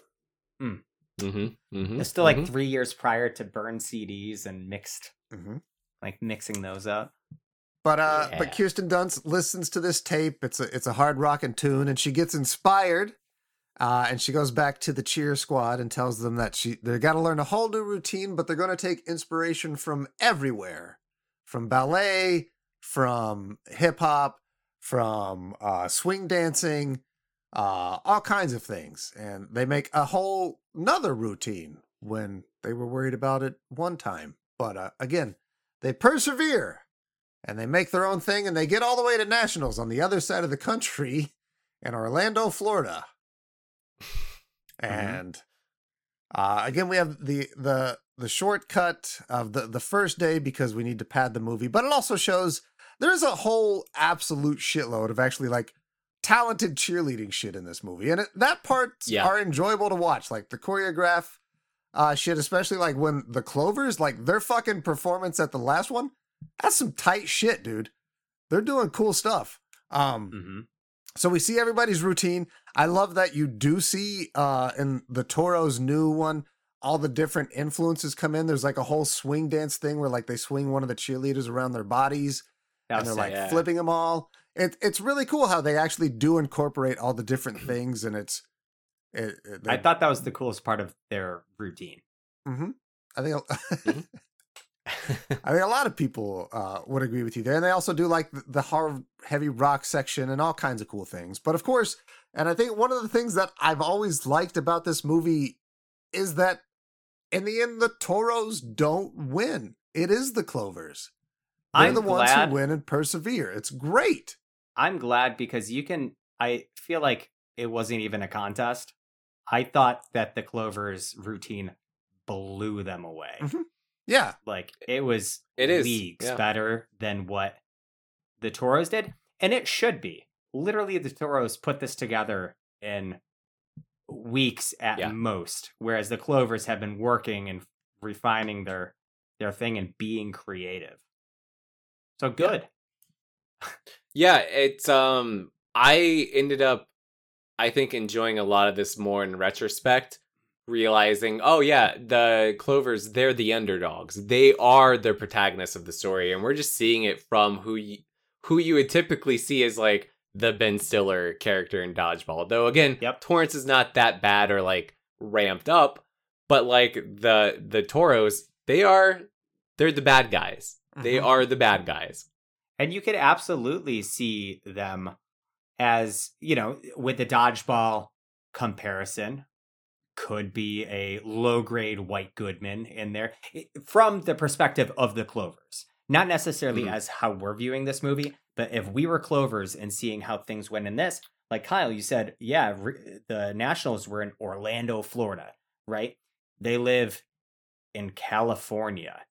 it's still like 3 years prior to burn CDs and mixing those up. But Yeah. Kirsten Dunst listens to this tape. It's a hard rockin' tune, and she gets inspired. And she goes back to the cheer squad and tells them that they got to learn a whole new routine, but they're going to take inspiration from everywhere, from ballet, from hip hop, from swing dancing, all kinds of things. And they make a whole another routine when they were worried about it one time. But again, they persevere and they make their own thing, and they get all the way to nationals on the other side of the country in Orlando, Florida. And again, we have the shortcut of the first day because we need to pad the movie, but it also shows there's a whole absolute shitload of actually like talented cheerleading shit in this movie, and that parts are enjoyable to watch, like the choreograph shit, especially like when the Clovers, like their fucking performance at the last one, that's some tight shit, dude. They're doing cool stuff. So we see everybody's routine. I love that you do see in the Toro's new one, all the different influences come in. There's like a whole swing dance thing where like they swing one of the cheerleaders around their bodies and they're like flipping them all. It's really cool how they actually do incorporate all the different things, and I thought that was the coolest part of their routine. I think I think a lot of people would agree with you there. And they also do like the hard, heavy rock section and all kinds of cool things. But of course, and I think one of the things that I've always liked about this movie is that in the end, the Toros don't win. It is the Clovers. They're I'm the ones glad- who win and persevere. It's great. I'm glad because I feel like it wasn't even a contest. I thought that the Clovers routine blew them away. Mhm. Yeah. Like it was It is, leagues yeah. better than what the Toros did. And it should be. Literally, the Toros put this together in weeks at most, whereas the Clovers have been working and refining their thing and being creative. So good. Yeah, it's I ended up I think enjoying a lot of this more in retrospect, realizing, oh yeah, the Clovers, they're the underdogs. They are the protagonists of the story, and we're just seeing it from who you would typically see as like the Ben Stiller character in Dodgeball. Though again, Torrance is not that bad or like ramped up, but like the Toros, they're the bad guys. They are the bad guys. And you could absolutely see them as, with the Dodgeball comparison, could be a low-grade White Goodman in there from the perspective of the Clovers. Not necessarily as how we're viewing this movie, but if we were Clovers and seeing how things went in this, like Kyle, you said, the Nationals were in Orlando, Florida, right? They live in California.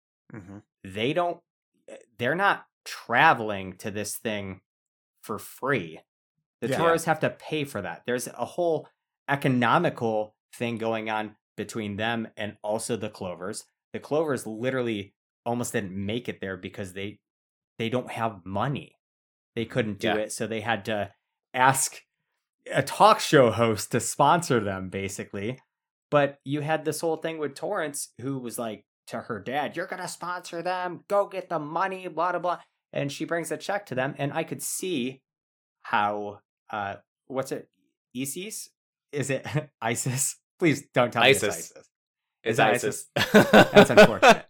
They're not traveling to this thing for free. The Toros have to pay for that. There's a whole economical thing going on between them and also the Clovers. The Clovers literally almost didn't make it there because they don't have money. They couldn't do it, so they had to ask a talk show host to sponsor them, basically. But you had this whole thing with Torrance, who was like to her dad, "You're gonna sponsor them. Go get the money." Blah blah blah. And she brings a check to them, and I could see how what's it? Isis? Is it ISIS? Please don't tell me it's ISIS. It's ISIS. That's unfortunate.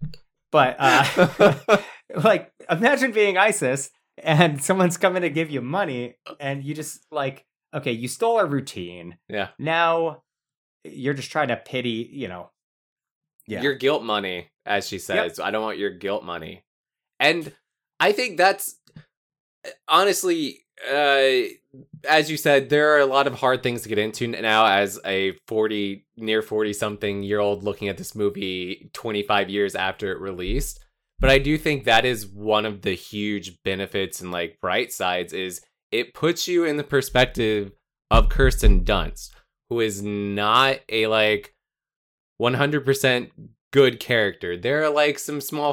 But like, imagine being ISIS and someone's coming to give you money, and you just like, okay, you stole a routine. Yeah. Now you're just trying to pity, your guilt money, as she says. I don't want your guilt money. And I think that's honestly, as you said, there are a lot of hard things to get into now as a near 40 something year old looking at this movie 25 years after it released. But I do think that is one of the huge benefits and like bright sides is it puts you in the perspective of Kirsten Dunst, who is not a like 100% good character. There are like some small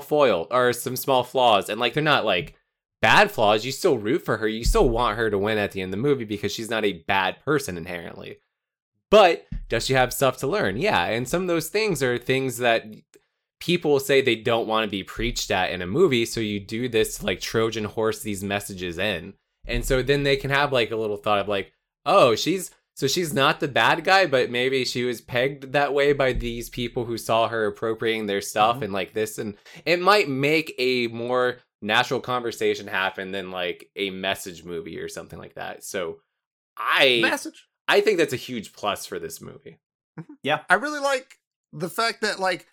flaws, and like they're not like bad flaws. You still root for her. You still want her to win at the end of the movie because she's not a bad person inherently. But does she have stuff to learn? Yeah, and some of those things are things that people say they don't want to be preached at in a movie, so you do this like Trojan horse these messages in. And so then they can have like a little thought of like, oh, she's not the bad guy, but maybe she was pegged that way by these people who saw her appropriating their stuff and like this. And it might make a more natural conversation happen than like a message movie or something like that. So I think that's a huge plus for this movie. Yeah. I really like the fact that like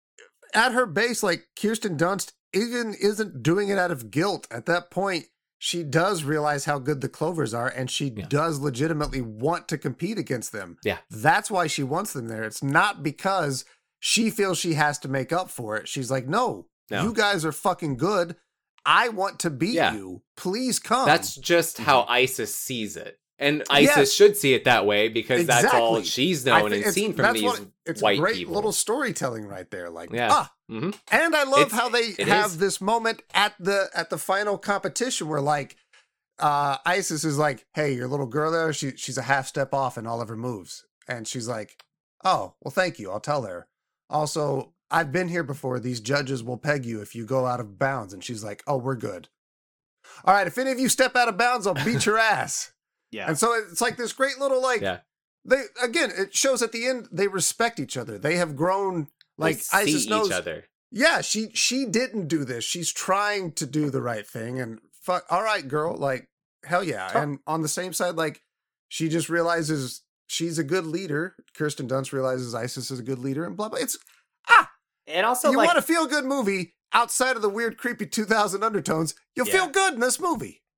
at her base, like Kirsten Dunst even isn't doing it out of guilt. At that point, she does realize how good the Clovers are, and she does legitimately want to compete against them. Yeah. That's why she wants them there. It's not because she feels she has to make up for it. She's like, no. You guys are fucking good. I want to beat you. Please come. That's just how Isis sees it. And Isis should see it that way because that's all she's known and seen from these white people. It's a great little storytelling right there. Like, And I love how they have this moment at the final competition where like Isis is like, hey, your little girl there, she's a half step off in all of her moves. And she's like, oh, well, thank you. I'll tell her. Also, I've been here before. These judges will peg you if you go out of bounds. And she's like, oh, we're good. All right, if any of you step out of bounds, I'll beat your ass. Yeah. And so it's like this great little like they again, it shows at the end they respect each other. They have grown like Isis knows each other. Yeah, she didn't do this. She's trying to do the right thing and fuck all right, girl, like hell yeah. And on the same side, like she just realizes she's a good leader. Kirsten Dunst realizes Isis is a good leader and blah blah. It's and also you want a feel good movie outside of the weird, creepy 2000 undertones, you'll feel good in this movie.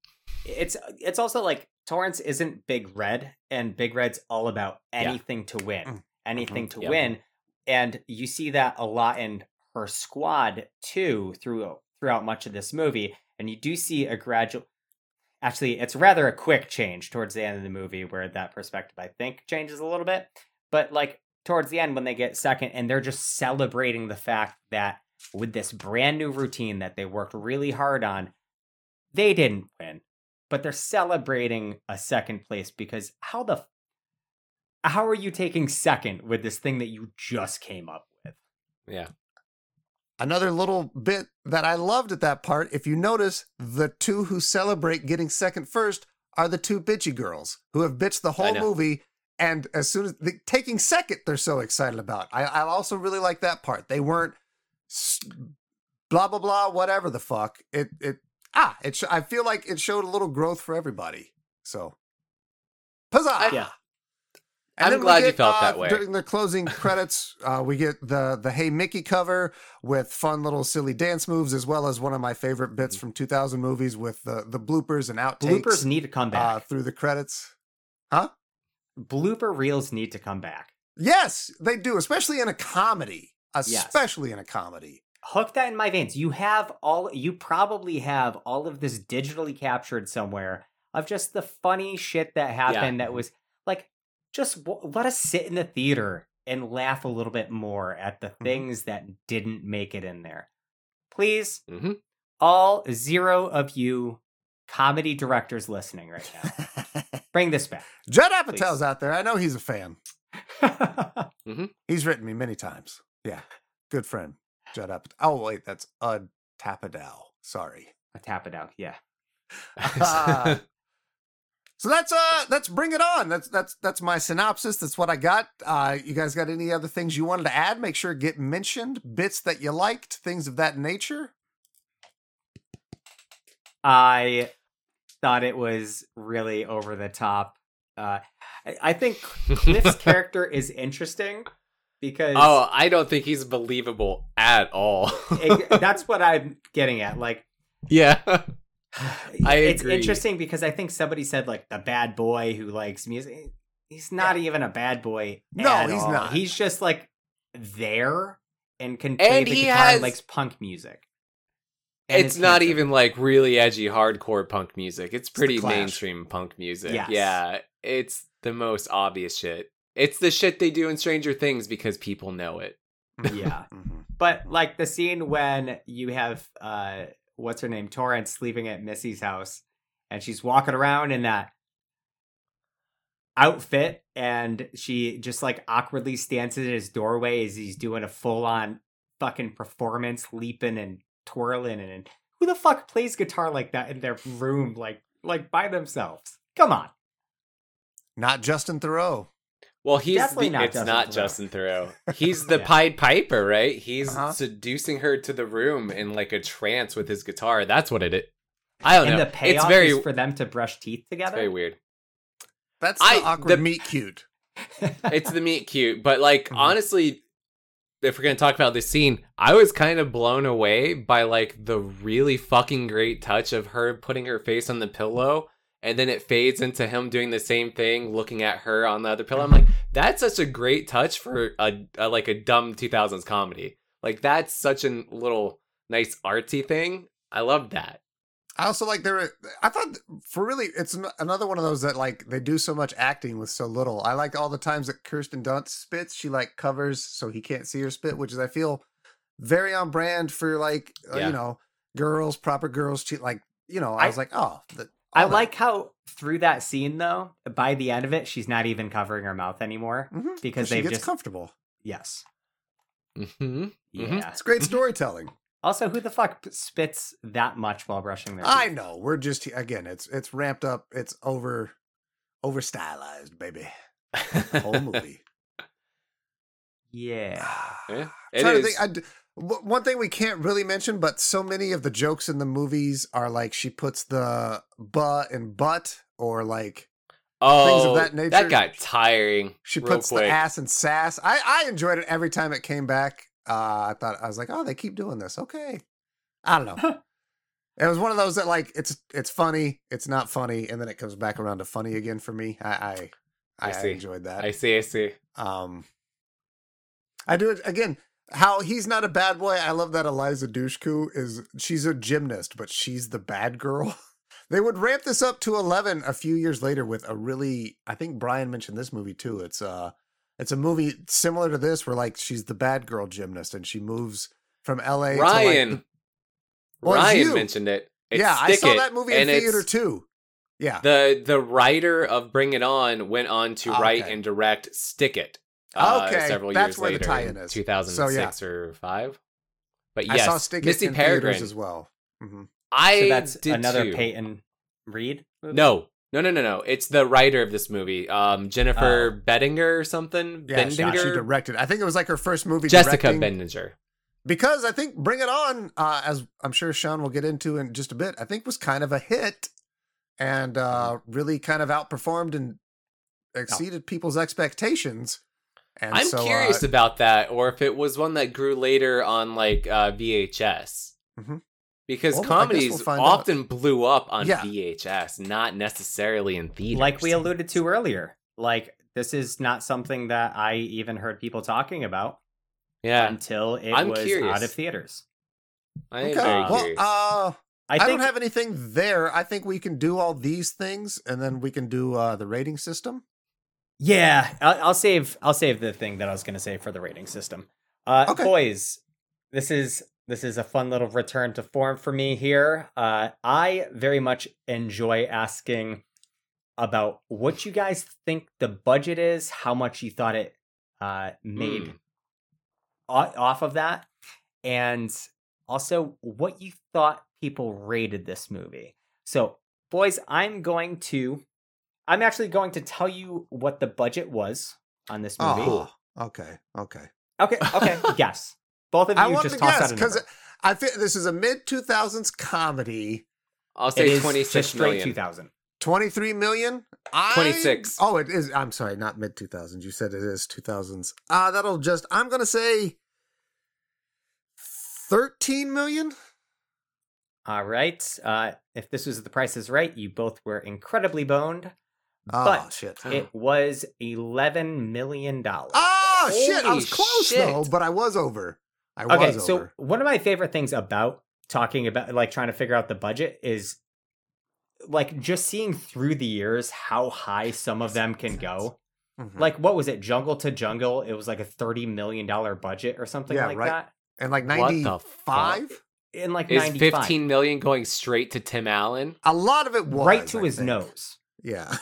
it's also like Torrance isn't Big Red, and Big Red's all about anything to win, anything to win, and you see that a lot in her squad too throughout much of this movie, and you do see a gradual. Actually, it's rather a quick change towards the end of the movie where that perspective, I think, changes a little bit. But like towards the end when they get second and they're just celebrating the fact that with this brand new routine that they worked really hard on, they didn't win. But they're celebrating a second place because how are you taking second with this thing that you just came up with? Yeah. Another little bit that I loved at that part, if you notice, the two who celebrate getting second first are the two bitchy girls who have bitched the whole movie, and as soon as taking second, they're so excited about. I also really like that part. They weren't blah blah blah whatever the fuck. I feel like it showed a little growth for everybody. So, huzzah! Yeah. And I'm glad you felt that way. During the closing credits, we get the Hey Mickey cover with fun little silly dance moves, as well as one of my favorite bits from 2000 movies with the bloopers and outtakes. Bloopers need to come back. Through the credits. Huh? Blooper reels need to come back. Yes, they do, especially in a comedy. Especially in a comedy. Hook that in my veins. You probably have all of this digitally captured somewhere of just the funny shit that happened that was like, just let us sit in the theater and laugh a little bit more at the things that didn't make it in there. Please, all 0 of you comedy directors listening right now, bring this back. Judd Apatow's out there. I know he's a fan. He's written me many times. Yeah, good friend, Judd Apatow. Oh, wait, that's Tapadow. Sorry. Tapadow, yeah. So let's bring it on. That's my synopsis. That's what I got. You guys got any other things you wanted to add? Make sure to get mentioned. Bits that you liked, things of that nature. I thought it was really over the top. I think Cliff's character is interesting because I don't think he's believable at all. That's what I'm getting at. Like, yeah. It's interesting because I think somebody said like the bad boy who likes music. He's not even a bad boy. No, he's not. He's just like there and can play the guitar and likes punk music. And it's not even like really edgy hardcore punk music. It's pretty mainstream punk music. Yes. Yeah, it's the most obvious shit. It's the shit they do in Stranger Things because people know it. Yeah. But like the scene when you have what's her name? Torrance sleeping at Missy's house, and she's walking around in that outfit, and she just like awkwardly stands in his doorway as he's doing a full-on fucking performance, leaping and twirling. And who the fuck plays guitar like that in their room, like by themselves? Come on. Not Justin Theroux. Well, it's not Justin Theroux. He's the Pied Piper, right? He's seducing her to the room in like a trance with his guitar. That's what it is. I don't know. And the payoff is for them to brush teeth together? It's very weird. That's the awkward meet cute. It's the meet cute. But like, honestly, if we're going to talk about this scene, I was kind of blown away by like the really fucking great touch of her putting her face on the pillow. And then it fades into him doing the same thing, looking at her on the other pillow. I'm like, that's such a great touch for a dumb 2000s comedy. Like, that's such a little nice artsy thing. I loved that. I also like I thought for really, it's another one of those that like they do so much acting with so little. I like all the times that Kirsten Dunst spits, she like covers so he can't see her spit, which is I feel very on brand for like girls, proper girls. I was like, I like how through that scene, though, by the end of it, she's not even covering her mouth anymore because she they've gets just comfortable. Yes. Mm-hmm. Yeah. It's great storytelling. Also, who the fuck spits that much while brushing their teeth? I know. We're just again. It's ramped up. It's over stylized, baby. Whole movie. Yeah. It is. One thing we can't really mention, but so many of the jokes in the movies are like she puts the buh in butt or like things of that nature. That got tiring. She puts the ass in sass. I enjoyed it every time it came back. I was like, oh, they keep doing this. Okay. I don't know. It was one of those that like it's funny, it's not funny, and then it comes back around to funny again for me. I see. enjoyed that. I see. I do it again. How he's not a bad boy. I love that Eliza Dushku she's a gymnast, but she's the bad girl. They would ramp this up to 11 a few years later with a really, I think Brian mentioned this movie too. It's a movie similar to this where like she's the bad girl gymnast and she moves from LA Ryan. to like, Ryan mentioned it. It's yeah, I saw Stick It, that movie in and theater too. Yeah. The writer of Bring It On went on to write and direct Stick It. Several that's years where later, the tie-in is. 2006 or 5. But I yes, saw Stick It Misty in theaters Peregrine as well. Mm-hmm. So that's did another too. Peyton Reed movie? No. It's the writer of this movie, Jennifer Bettinger or something. Yeah, she directed. I think it was like her first movie. Jessica directing. Bendinger. Because I think Bring It On, as I'm sure Sean will get into in just a bit, I think was kind of a hit and really kind of outperformed and exceeded people's expectations. And I'm curious about that, or if it was one that grew later on like VHS. Mm-hmm. Because Well, comedies we'll often blew up on Yeah. VHS, not necessarily in theaters. Like we alluded to earlier. Like, this is not something that I even heard people talking about Yeah, until it I'm was curious. out of theaters. I am Okay. very Well, curious. I don't think have anything there. I think we can do all these things, and then we can do the rating system. Yeah, I'll save the thing that I was going to say for the rating system. Okay. Boys, this is a fun little return to form for me here. I very much enjoy asking about what you guys think the budget is, how much you thought it made off of that, and also what you thought people rated this movie. So, boys, I'm actually going to tell you what the budget was on this movie. Oh, okay. Okay, guess. Both of I you want just to toss guess out a because number. I think this is a mid 2000s comedy. I'll It say is 26 just straight million. 2000. 23 million? 26. Oh, it is. I'm sorry, not mid 2000s. You said it is 2000s. I'm going to say 13 million. All right. If this was The Price is Right, you both were incredibly boned. Oh, But shit. it was $11 million. Oh, shit. I Holy was close, shit. though, but I was over. Okay, so one of my favorite things about talking about, like, trying to figure out the budget is, like, just seeing through the years how high some of them can go. Mhm. Like, what was it? Jungle to Jungle? It was like a $30 million budget or something Yeah, like right. that. And like What the 95? In like Is 95. 15 million going straight to Tim Allen? A lot of it was. right to I his think. nose. Yeah.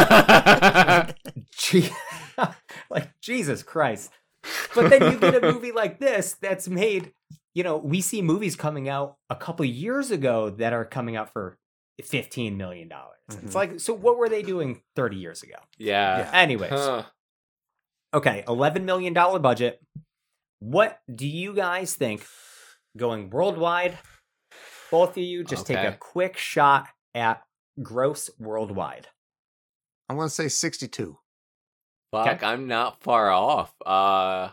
Gee- like, Jesus Christ. But then you get a movie like this that's made, we see movies coming out a couple years ago that are coming out for $15 million. Mhm. It's like, so what were they doing 30 years ago? Yeah. Anyways, Huh. okay, $11 million budget. What do you guys think going worldwide? Both of you just take a Okay. quick shot at gross worldwide. I'm going to say 62. Fuck, Okay. I'm not far off. I'll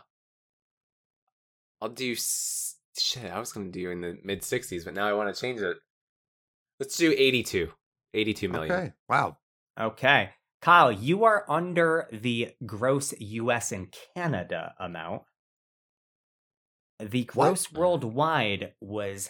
do shit. I was gonna do in the mid 60s, but now I want to change it. Let's do 82. 82 million. Okay. Wow. Okay. Kyle, you are under the gross US and Canada amount. The gross worldwide was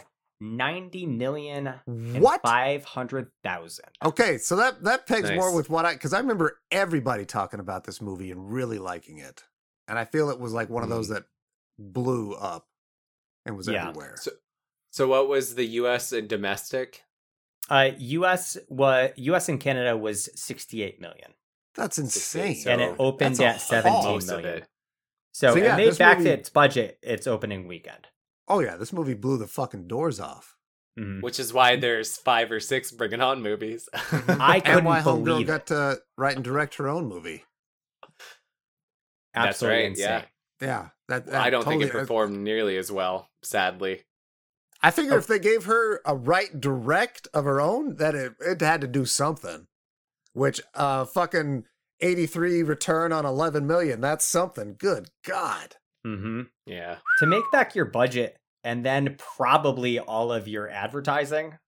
90,500,000. Okay, so that pegs Nice. more with because I remember everybody talking about this movie and really liking it. And I feel it was like one of those that blew up and was Yeah. everywhere. So what was the US and domestic? US and Canada was 68 million. That's insane. So and it opened that's a at haul. 17 Most of million. it. So, So yeah, it made this back movie- to its budget its opening weekend. Oh yeah, this movie blew the fucking doors off. Mhm. Which is why there's 5 or 6 Bring It On movies. I And why couldn't Homegirl believe got it. to write and direct her own movie. That's Absolutely right. insane. Yeah. Yeah, that I don't think it totally- performed nearly as well, sadly. I figure if they gave her a right direct of her own, that it had to do something. Which fucking 83 return on 11 million. That's something. Good God. Mm-hmm. Yeah. To make back your budget and then probably all of your advertising,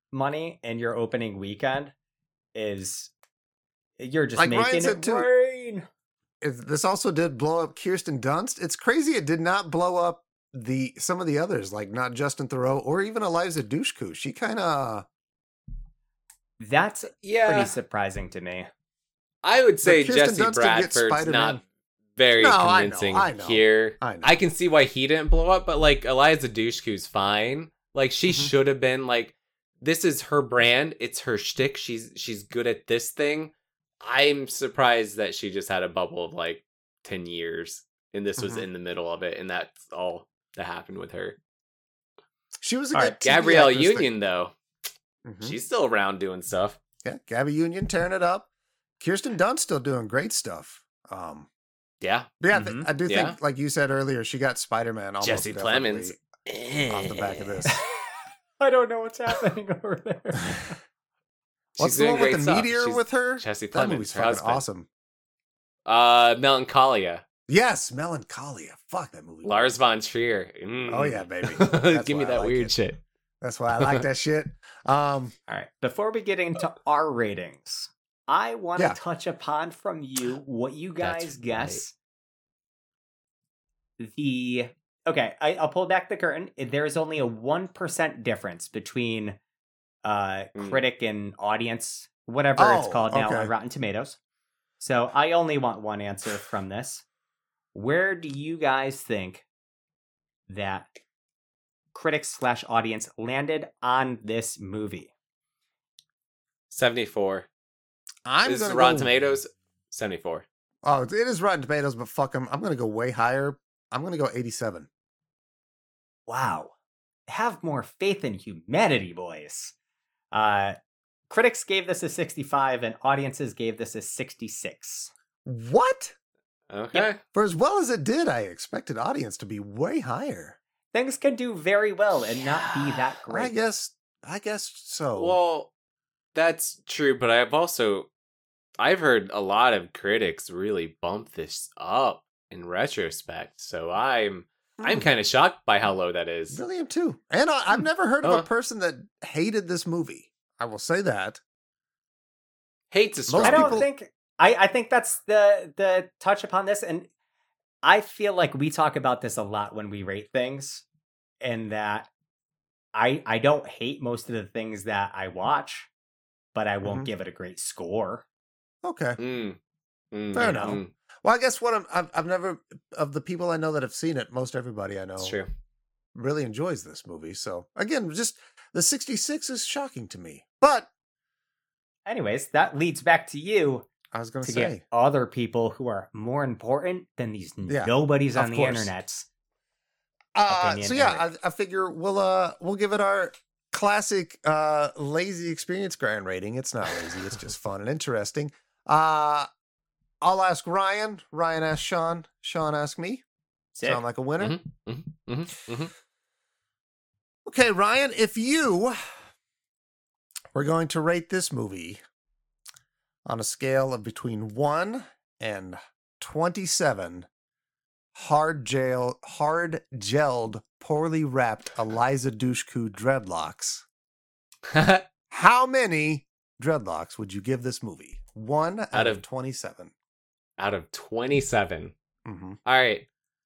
money in your opening weekend is you're just Like Ryan making said it too. rain. This also did blow up Kirsten Dunst. It's crazy it did not blow up some of the others, like not Justin Theroux or even Eliza Dushku. She kind of That's Yeah, pretty surprising to me. I would say Kirsten Jesse Dunst did get Bradford's Spider-Man. not very No, I know, convincing I know. here. I know. I can see why he didn't blow up, but like Eliza Dushku's fine. Like she Mhm. should have been like, this is her brand. It's her shtick. She's good at this thing. I'm surprised that she just had a bubble of like 10 years and this was Mhm. in the middle of it, and that's all that happened with her. She was a All good right, TV Gabrielle actress that- Union though, Mhm. she's still around doing stuff. Yeah, Gabby Union tearing it up. Kirsten Dunst still doing great stuff. Yeah, But yeah, Mhm. I do Yeah. think, like you said earlier, she got Spider-Man almost Jesse Plemons. definitely off the back of this. I don't know what's happening over there. What's She's the doing one with great the stuff. meteor She's with her? Jesse That Plemons, movie's her fucking husband. awesome. Melancholia. Yes, Melancholia. Fuck that movie. Lars von Trier. Oh yeah, baby. That's Give me why I that like weird it. shit. That's why I like that shit. All right. Before we get into our ratings, I want to Yeah. touch upon from you what you That's guys guess. I'll pull back the curtain. There is only a 1% difference between critic and audience, whatever it's Oh, called now okay. on Rotten Tomatoes. So I only want one answer from this. Where do you guys think that critics/audience landed on this movie? 74. I'm This is gonna Rotten go- Tomatoes. 74. Oh, it is Rotten Tomatoes, but fuck them. I'm gonna go way higher. I'm gonna go 87. Wow. Have more faith in humanity, boys. Critics gave this a 65 and audiences gave this a 66. What? Okay. For as well as it did, I expected audience to be way higher. Things can do very well and not be that great. I guess so. Well, that's true, but I've heard a lot of critics really bump this up in retrospect. So I'm kind of shocked by how low that is. Really am too. And I've never heard of Oh. a person that hated this movie. I will say that. Hate's a strong I don't people- think I think that's the touch upon this, and I feel like we talk about this a lot when we rate things, and that I don't hate most of the things that I watch, but I won't Mhm. give it a great score. Okay. Fair enough. Well, I guess I've never, of the people I know that have seen it, most everybody I know That's true. really enjoys this movie. So again, just the 66 is shocking to me. But Anyways, that leads back to you I was going to to say, get other people who are more important than these Yeah, nobodies of on the course. internet. so opinion, yeah, I figure we'll give it our classic lazy experience grand rating. It's not lazy, it's just fun and interesting. I'll ask Ryan. Ryan asks Sean. Sean asks me. Sick. Sound like a winner? Mm-hmm. Okay, Ryan, if you were going to rate this movie on a scale of between 1 and 27 hard gelled, poorly wrapped Eliza Dushku dreadlocks, how many dreadlocks would you give this movie? 1 out of 27. Out of 27. Mm-hmm. All right.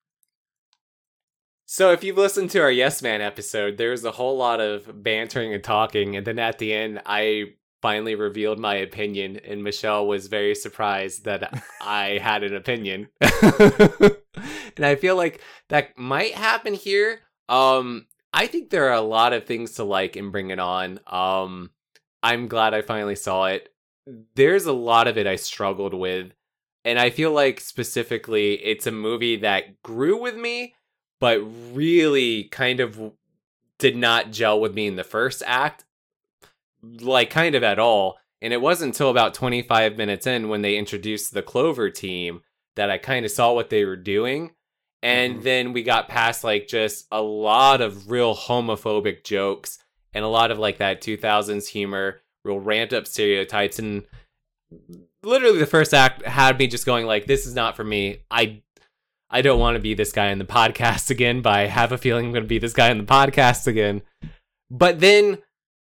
So if you've listened to our Yes Man episode, there's a whole lot of bantering and talking, and then at the end, I finally revealed my opinion, and Michelle was very surprised that I had an opinion. And I feel like that might happen here. I think there are a lot of things to like in Bring It On. I'm glad I finally saw it. There's a lot of it I struggled with, and I feel like specifically it's a movie that grew with me, but really kind of did not gel with me in the first act, like kind of at all. And it wasn't until about 25 minutes in when they introduced the Clover team that I kind of saw what they were doing. And then we got past like just a lot of real homophobic jokes and a lot of like that 2000s humor, real ramped up stereotypes. And literally the first act had me just going like, this is not for me. I don't want to be this guy in the podcast again, but I have a feeling I'm going to be this guy in the podcast again. But then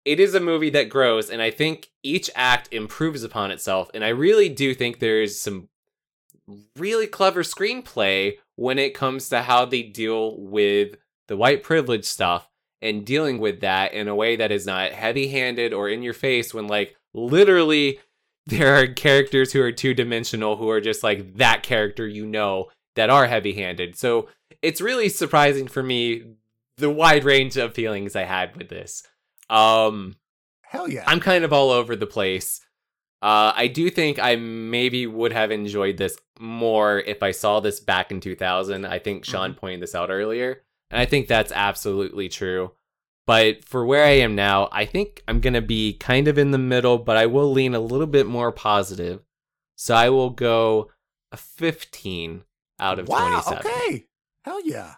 it is a movie that grows, and I think each act improves upon itself. And I really do think there's some really clever screenplay when it comes to how they deal with the white privilege stuff and dealing with that in a way that is not heavy-handed or in your face when, like, literally there are characters who are two-dimensional who are just like that character, you know, that are heavy-handed. So it's really surprising for me the wide range of feelings I had with this. Hell yeah. I'm kind of all over the place. I do think I maybe would have enjoyed this more if I saw this back in 2000. I think Sean pointed this out earlier, and I think that's absolutely true. But for where I am now, I think I'm going to be kind of in the middle, but I will lean a little bit more positive. So I will go a 15 out of 27. Okay. Hell yeah.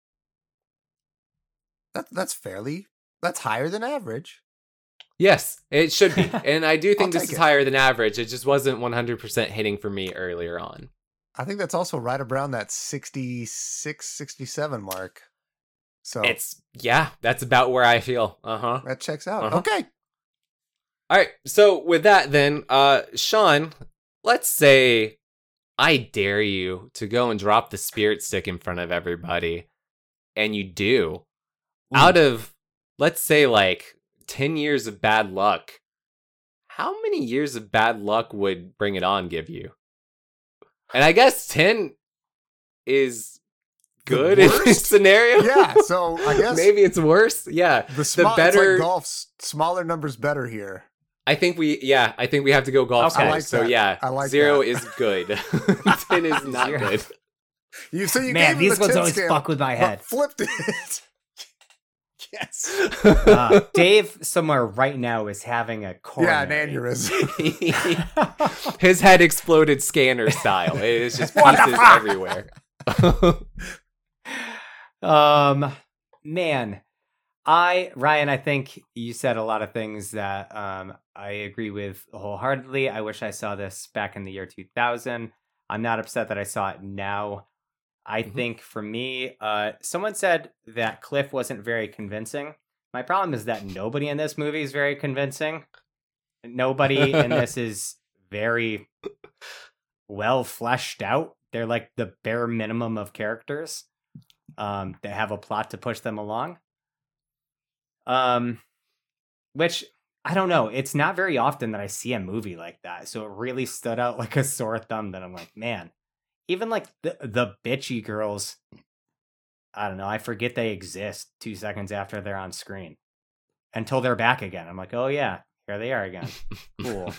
That's higher than average. Yes, it should be. And I do think I'll this take is it. higher than average. It just wasn't 100% hitting for me earlier on. I think that's also right around that 66, 67 mark. So That's about where I feel. that checks out. Uh-huh. Okay. All right. So with that, then, Sean, let's say I dare you to go and drop the spirit stick in front of everybody, and you do. Out of, let's say, like 10 years of bad luck, how many years of bad luck would Bring It On give you? And I guess 10 is good in this scenario. Yeah, so I guess maybe it's worse. Yeah, the better. It's like golf, smaller numbers better here. I think we have to go golf. Okay. Size. I like So that. yeah, I like 0 that. is good. 10 is not Zero. good. You Man, gave him these the ones 10 always scale, fuck with my but head. flipped it. Yes. Dave somewhere right now is having a Yeah, coronary. an aneurysm. His head exploded scanner style. It is just What the pieces fuck? everywhere. Man, Ryan, I think you said a lot of things that I agree with wholeheartedly. I wish I saw this back in the year 2000. I'm not upset that I saw it now. I think for me, someone said that Cliff wasn't very convincing. My problem is that nobody in this movie is very convincing. Nobody in this is very well fleshed out. They're like the bare minimum of characters that have a plot to push them along. Which, I don't know. It's not very often that I see a movie like that. So it really stood out like a sore thumb that I'm like, man, even like the bitchy girls, I don't know. I forget they exist 2 seconds after they're on screen until they're back again. I'm like, oh yeah, here they are again. Cool.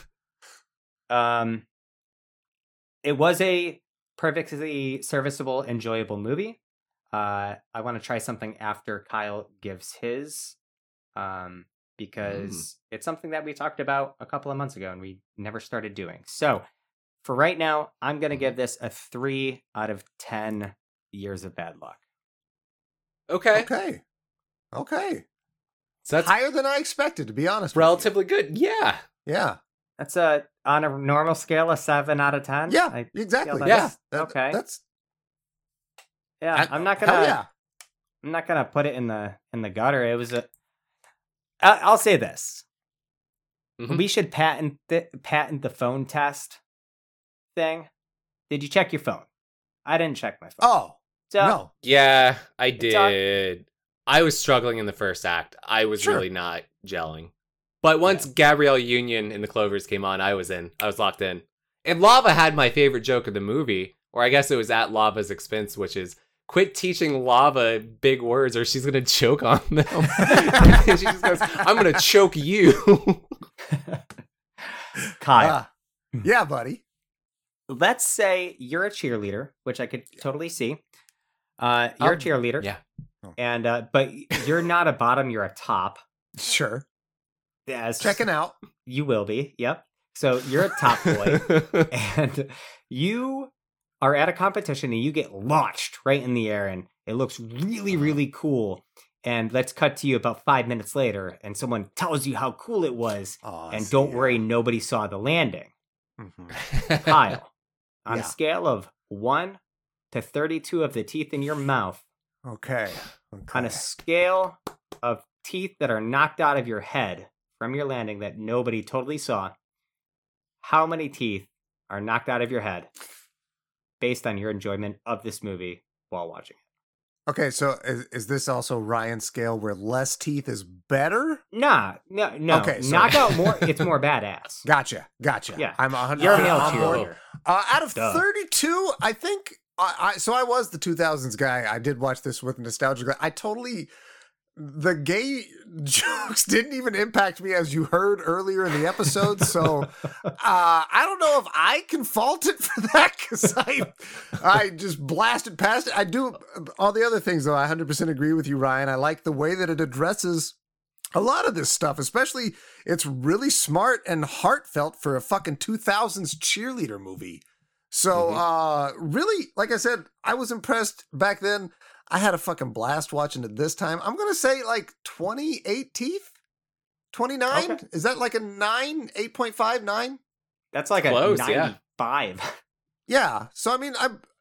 It was a perfectly serviceable, enjoyable movie. I want to try something after Kyle gives his, because it's something that we talked about a couple of months ago and we never started doing. So for right now, I'm going to give this a 3 out of 10 years of bad luck. Okay. Okay. So that's Higher than I expected, to be honest. relatively good. Yeah. With you. Yeah. That's on a normal scale, a 7 out of 10. Yeah. Exactly. feel Yeah. that's- okay. That's. Yeah, I'm not Hell gonna. yeah. I'm not gonna put it in the gutter. It was I'll say this: Mhm. we should patent the phone test thing. Did you check your phone? I didn't check my phone. Oh So, no. Yeah, I It's on- did. I was struggling in the first act. I was Sure. really not gelling. But once Gabrielle Union and the Clovers came on, I was in. I was locked in. And Lava had my favorite joke of the movie, or I guess it was at Lava's expense, which is, quit teaching Lava big words or she's going to choke on them. And she just goes, I'm going to choke you. Kyle, Yeah, buddy. let's say you're a cheerleader, which I could totally see. You're a cheerleader, Yeah. and but you're not a bottom; you're a top. Sure. As Checking out. you will be. Yep. So you're a top boy. And you are at a competition and you get launched right in the air and it looks really, really cool. And let's cut to you about 5 minutes later and someone tells you how cool it was. Oh, And don't worry, nobody saw the landing. Mhm. Kyle, on Yeah. a scale of 1 to 32 of the teeth in your mouth, Okay. on a scale of teeth that are knocked out of your head, from your landing that nobody totally saw, how many teeth are knocked out of your head based on your enjoyment of this movie while watching it? Okay, so is this also Ryan's scale where less teeth is better? No. Okay, so- knock out more. It's more badass. Gotcha. Yeah. I'm 100% You're a male on board. cheerleader. Out of Duh. 32, I think I was the 2000s guy. I did watch this with nostalgia. The gay jokes didn't even impact me, as you heard earlier in the episode. So I don't know if I can fault it for that, because I just blasted past it. I do all the other things, though. I 100% agree with you, Ryan. I like the way that it addresses a lot of this stuff, especially it's really smart and heartfelt for a fucking 2000s cheerleader movie. So really, like I said, I was impressed back then. I had a fucking blast watching it this time. I'm going to say like 28 teeth? 29? Okay. Is that like a 9? 8.5, 9? That's like Close, a yeah. 95. Yeah. So, I mean,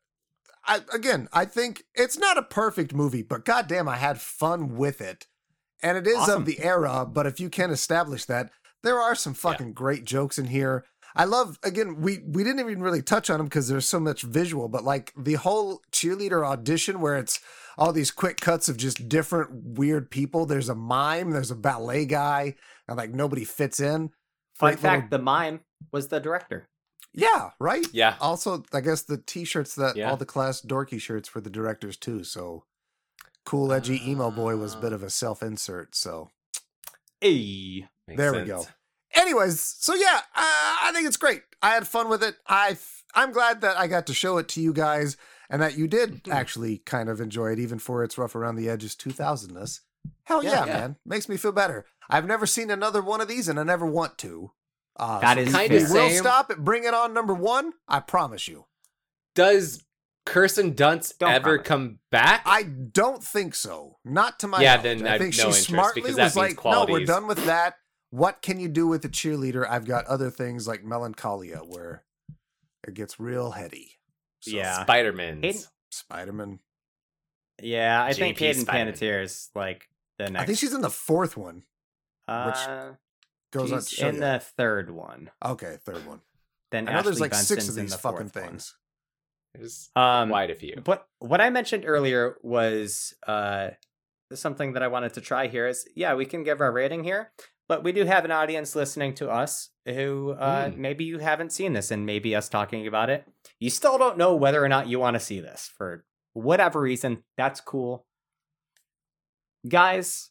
I think it's not a perfect movie, but goddamn, I had fun with it. And it is Awesome. of the era, but if you can establish that, there are some fucking great jokes in here. I love, again, we didn't even really touch on them because there's so much visual, but like the whole cheerleader audition where it's all these quick cuts of just different weird people. There's a mime, there's a ballet guy, and like nobody fits in. Fun Great fact, little- the mime was the director. Yeah, right? Yeah. Also, I guess the t-shirts Yeah. all the class dorky shirts were the directors too, so cool edgy emo boy was a bit of a self-insert, so Hey. Makes there we sense. go. Anyways, so yeah, I think it's great. I had fun with it. I'm glad that I got to show it to you guys and that you did actually kind of enjoy it, even for its rough around the edges 2000ness. Hell yeah, Yeah. man. Makes me feel better. I've never seen another one of these and I never want to. That is Kinda we fair. will same. stop at Bring It On number 1. I promise you. Does Kirsten Dunst Don't ever promise. come back? I don't think so. Not to my Yeah, knowledge. then I I think have she no interest, smartly because that was means like, no, we're qualities." done with that. What can you do with a cheerleader? I've got other things like Melancholia where it gets real heady. So, Yeah. Spider-Man's. Hayden- Spider-Man. Yeah, I think JP Hayden Spider-Man. Panettiere is like the next. I think she's in the 4th one. Goes on to she's show in you. the third one. Okay, 3rd one. Then I know there's Ashley like 6 Benson's of in these the fucking fourth one. things. There's Um, quite a few. But what I mentioned earlier was something that I wanted to try here is, yeah, we can give our rating here, but we do have an audience listening to us who maybe you haven't seen this, and maybe us talking about it, you still don't know whether or not you want to see this for whatever reason. That's cool. Guys,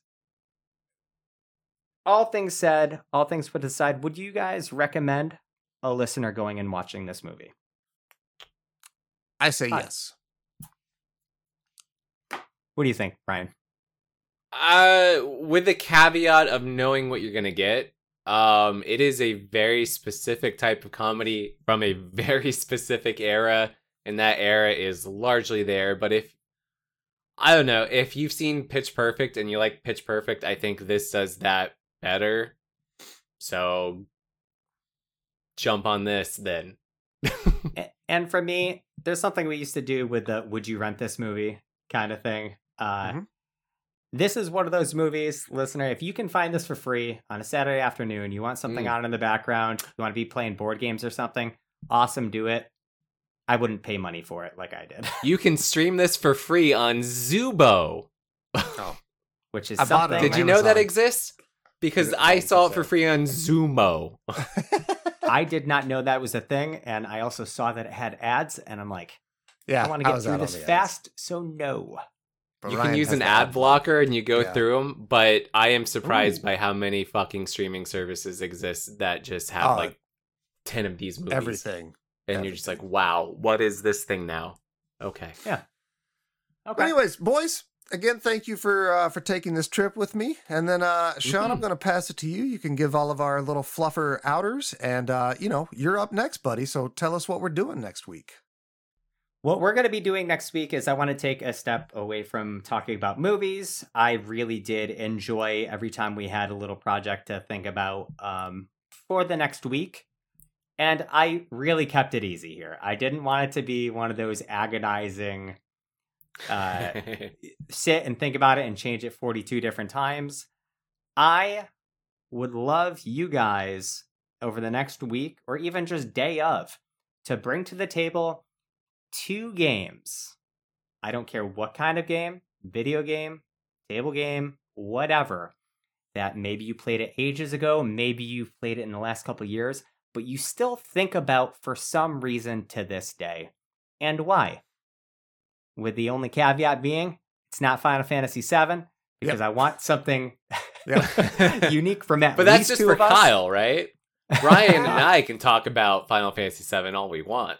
all things said, all things put aside, would you guys recommend a listener going and watching this movie? I say Hi. yes. What do you think, Ryan? With the caveat of knowing what you're gonna get, it is a very specific type of comedy from a very specific era, and that era is largely there. But I don't know, if you've seen Pitch Perfect and you like Pitch Perfect, I think this does that better. So jump on this then. And for me, there's something we used to do with the "Would you rent this movie?" kind of thing. Mhm. This is one of those movies, listener. If you can find this for free on a Saturday afternoon, you want something on in the background, you want to be playing board games or something, awesome, do it. I wouldn't pay money for it like I did, You can stream this for free on Zubo. which is I bought it something. on Did you know that Amazon. exists? Because Is it I wrong to saw it say? for free on Zumo. I did not know that was a thing, and I also saw that it had ads, and I'm like, Yeah, I want to get was through out on this the ads. fast, so no. But You Ryan can use has an the ad blocker and you go Yeah. through them, but I am surprised Ooh. by how many fucking streaming services exist that just have Oh, like 10 of these movies. Everything. And you're just like, wow, what is this thing now? Okay. Okay. But anyways, boys, again, thank you for taking this trip with me. And then, Sean, I'm going to pass it to you. You can give all of our little fluffer outers. And, you're up next, buddy. So tell us what we're doing next week. What we're going to be doing next week is I want to take a step away from talking about movies. I really did enjoy every time we had a little project to think about for the next week. And I really kept it easy here. I didn't want it to be one of those agonizing sit and think about it and change it 42 different times. I would love you guys over the next week or even just day of to bring to the table 2 games. I don't care what kind of game, video game, table game, whatever, that maybe you played it ages ago, maybe you've played it in the last couple of years, but you still think about for some reason to this day. And why? With the only caveat being, it's not Final Fantasy VII, because I want something unique from at But least that's just 2 for of us. Kyle, right? Brian and I can talk about Final Fantasy VII all we want.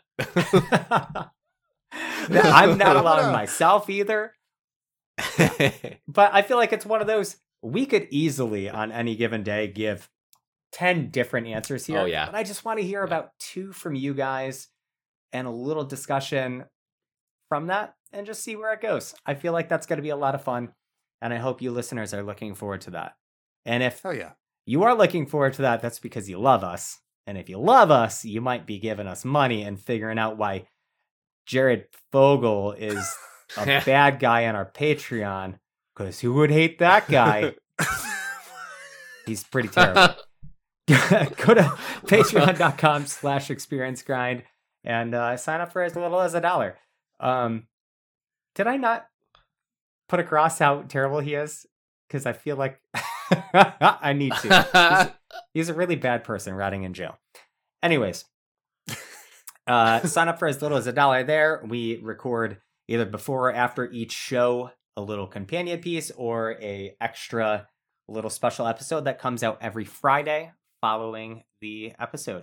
I'm not allowing myself either. But I feel like it's one of those, we could easily on any given day give 10 different answers here. Oh, yeah. But I just want to hear about 2 from you guys and a little discussion from that and just see where it goes. I feel like that's going to be a lot of fun. And I hope you listeners are looking forward to that. And if Hell yeah. you are looking forward to that, that's because you love us. And if you love us, you might be giving us money and figuring out why Jared Fogle is a bad guy on our Patreon. Because who would hate that guy? He's pretty terrible. Go to patreon.com/experiencegrind and sign up for as little as $1. Did I not put across how terrible he is? Because I feel like I need to. He's a really bad person rotting in jail. Anyways, sign up for as little as $1 there. We record either before or after each show a little companion piece or a extra little special episode that comes out every Friday following the episode.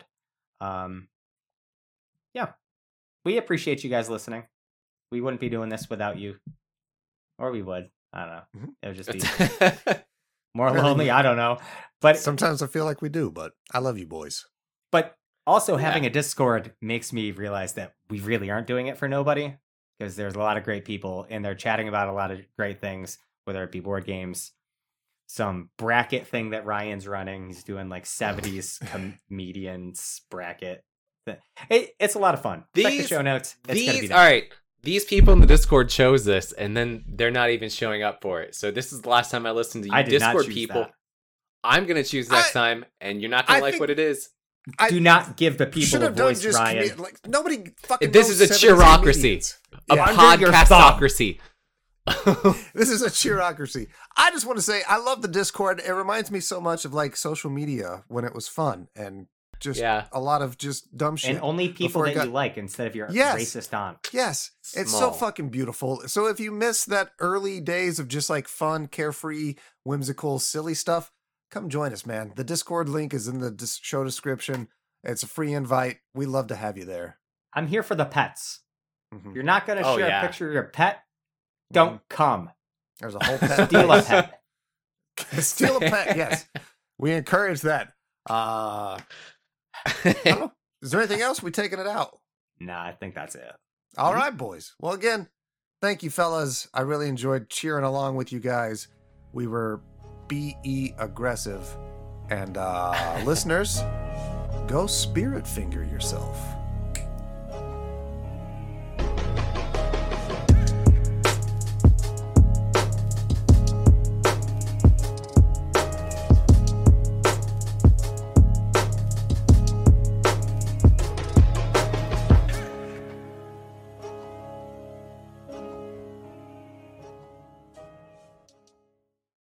Yeah, we appreciate you guys listening. We wouldn't be doing this without you, or we would. I don't know. It would just be more lonely. I don't know. But Sometimes I feel like we do, but I love you boys. But also having a Discord makes me realize that we really aren't doing it for nobody, because there's a lot of great people and they're chatting about a lot of great things, whether it be board games, some bracket thing that Ryan's running. He's doing like 70s comedians bracket. It's a lot of fun. Check the show notes. It's gonna be there. All right. These people in the Discord chose this, and then they're not even showing up for it. So this is the last time I listened to you I did not Discord choose people. that. I'm going to choose next time, and you're not going I to like think- what it is. Do not give the people Should a have done voice, just Ryan. like nobody fucking. This knows is a 70s cheerocracy. comedians. A Yeah. Under your podcastocracy. This is a cheerocracy. I just want to say I love the Discord. It reminds me so much of like social media when it was fun and just a lot of just dumb shit. And only people before it that got- you like instead of your Yes. racist aunt. Yes, it's so Small. fucking beautiful. So if you miss that early days of just like fun, carefree, whimsical, silly stuff, come join us, man. The Discord link is in the show description. It's a free invite. We love to have you there. I'm here for the pets. Mhm. If you're not going to Oh, share yeah. a picture of your pet, don't come. There's a whole pet. Steal a pet. Steal a pet. Yes, we encourage that. I don't know. Is there anything else? We taking it out? Nah, I think that's it. All right, boys. Well, again, thank you, fellas. I really enjoyed cheering along with you guys. We were BE aggressive. And listeners, go spirit finger yourself.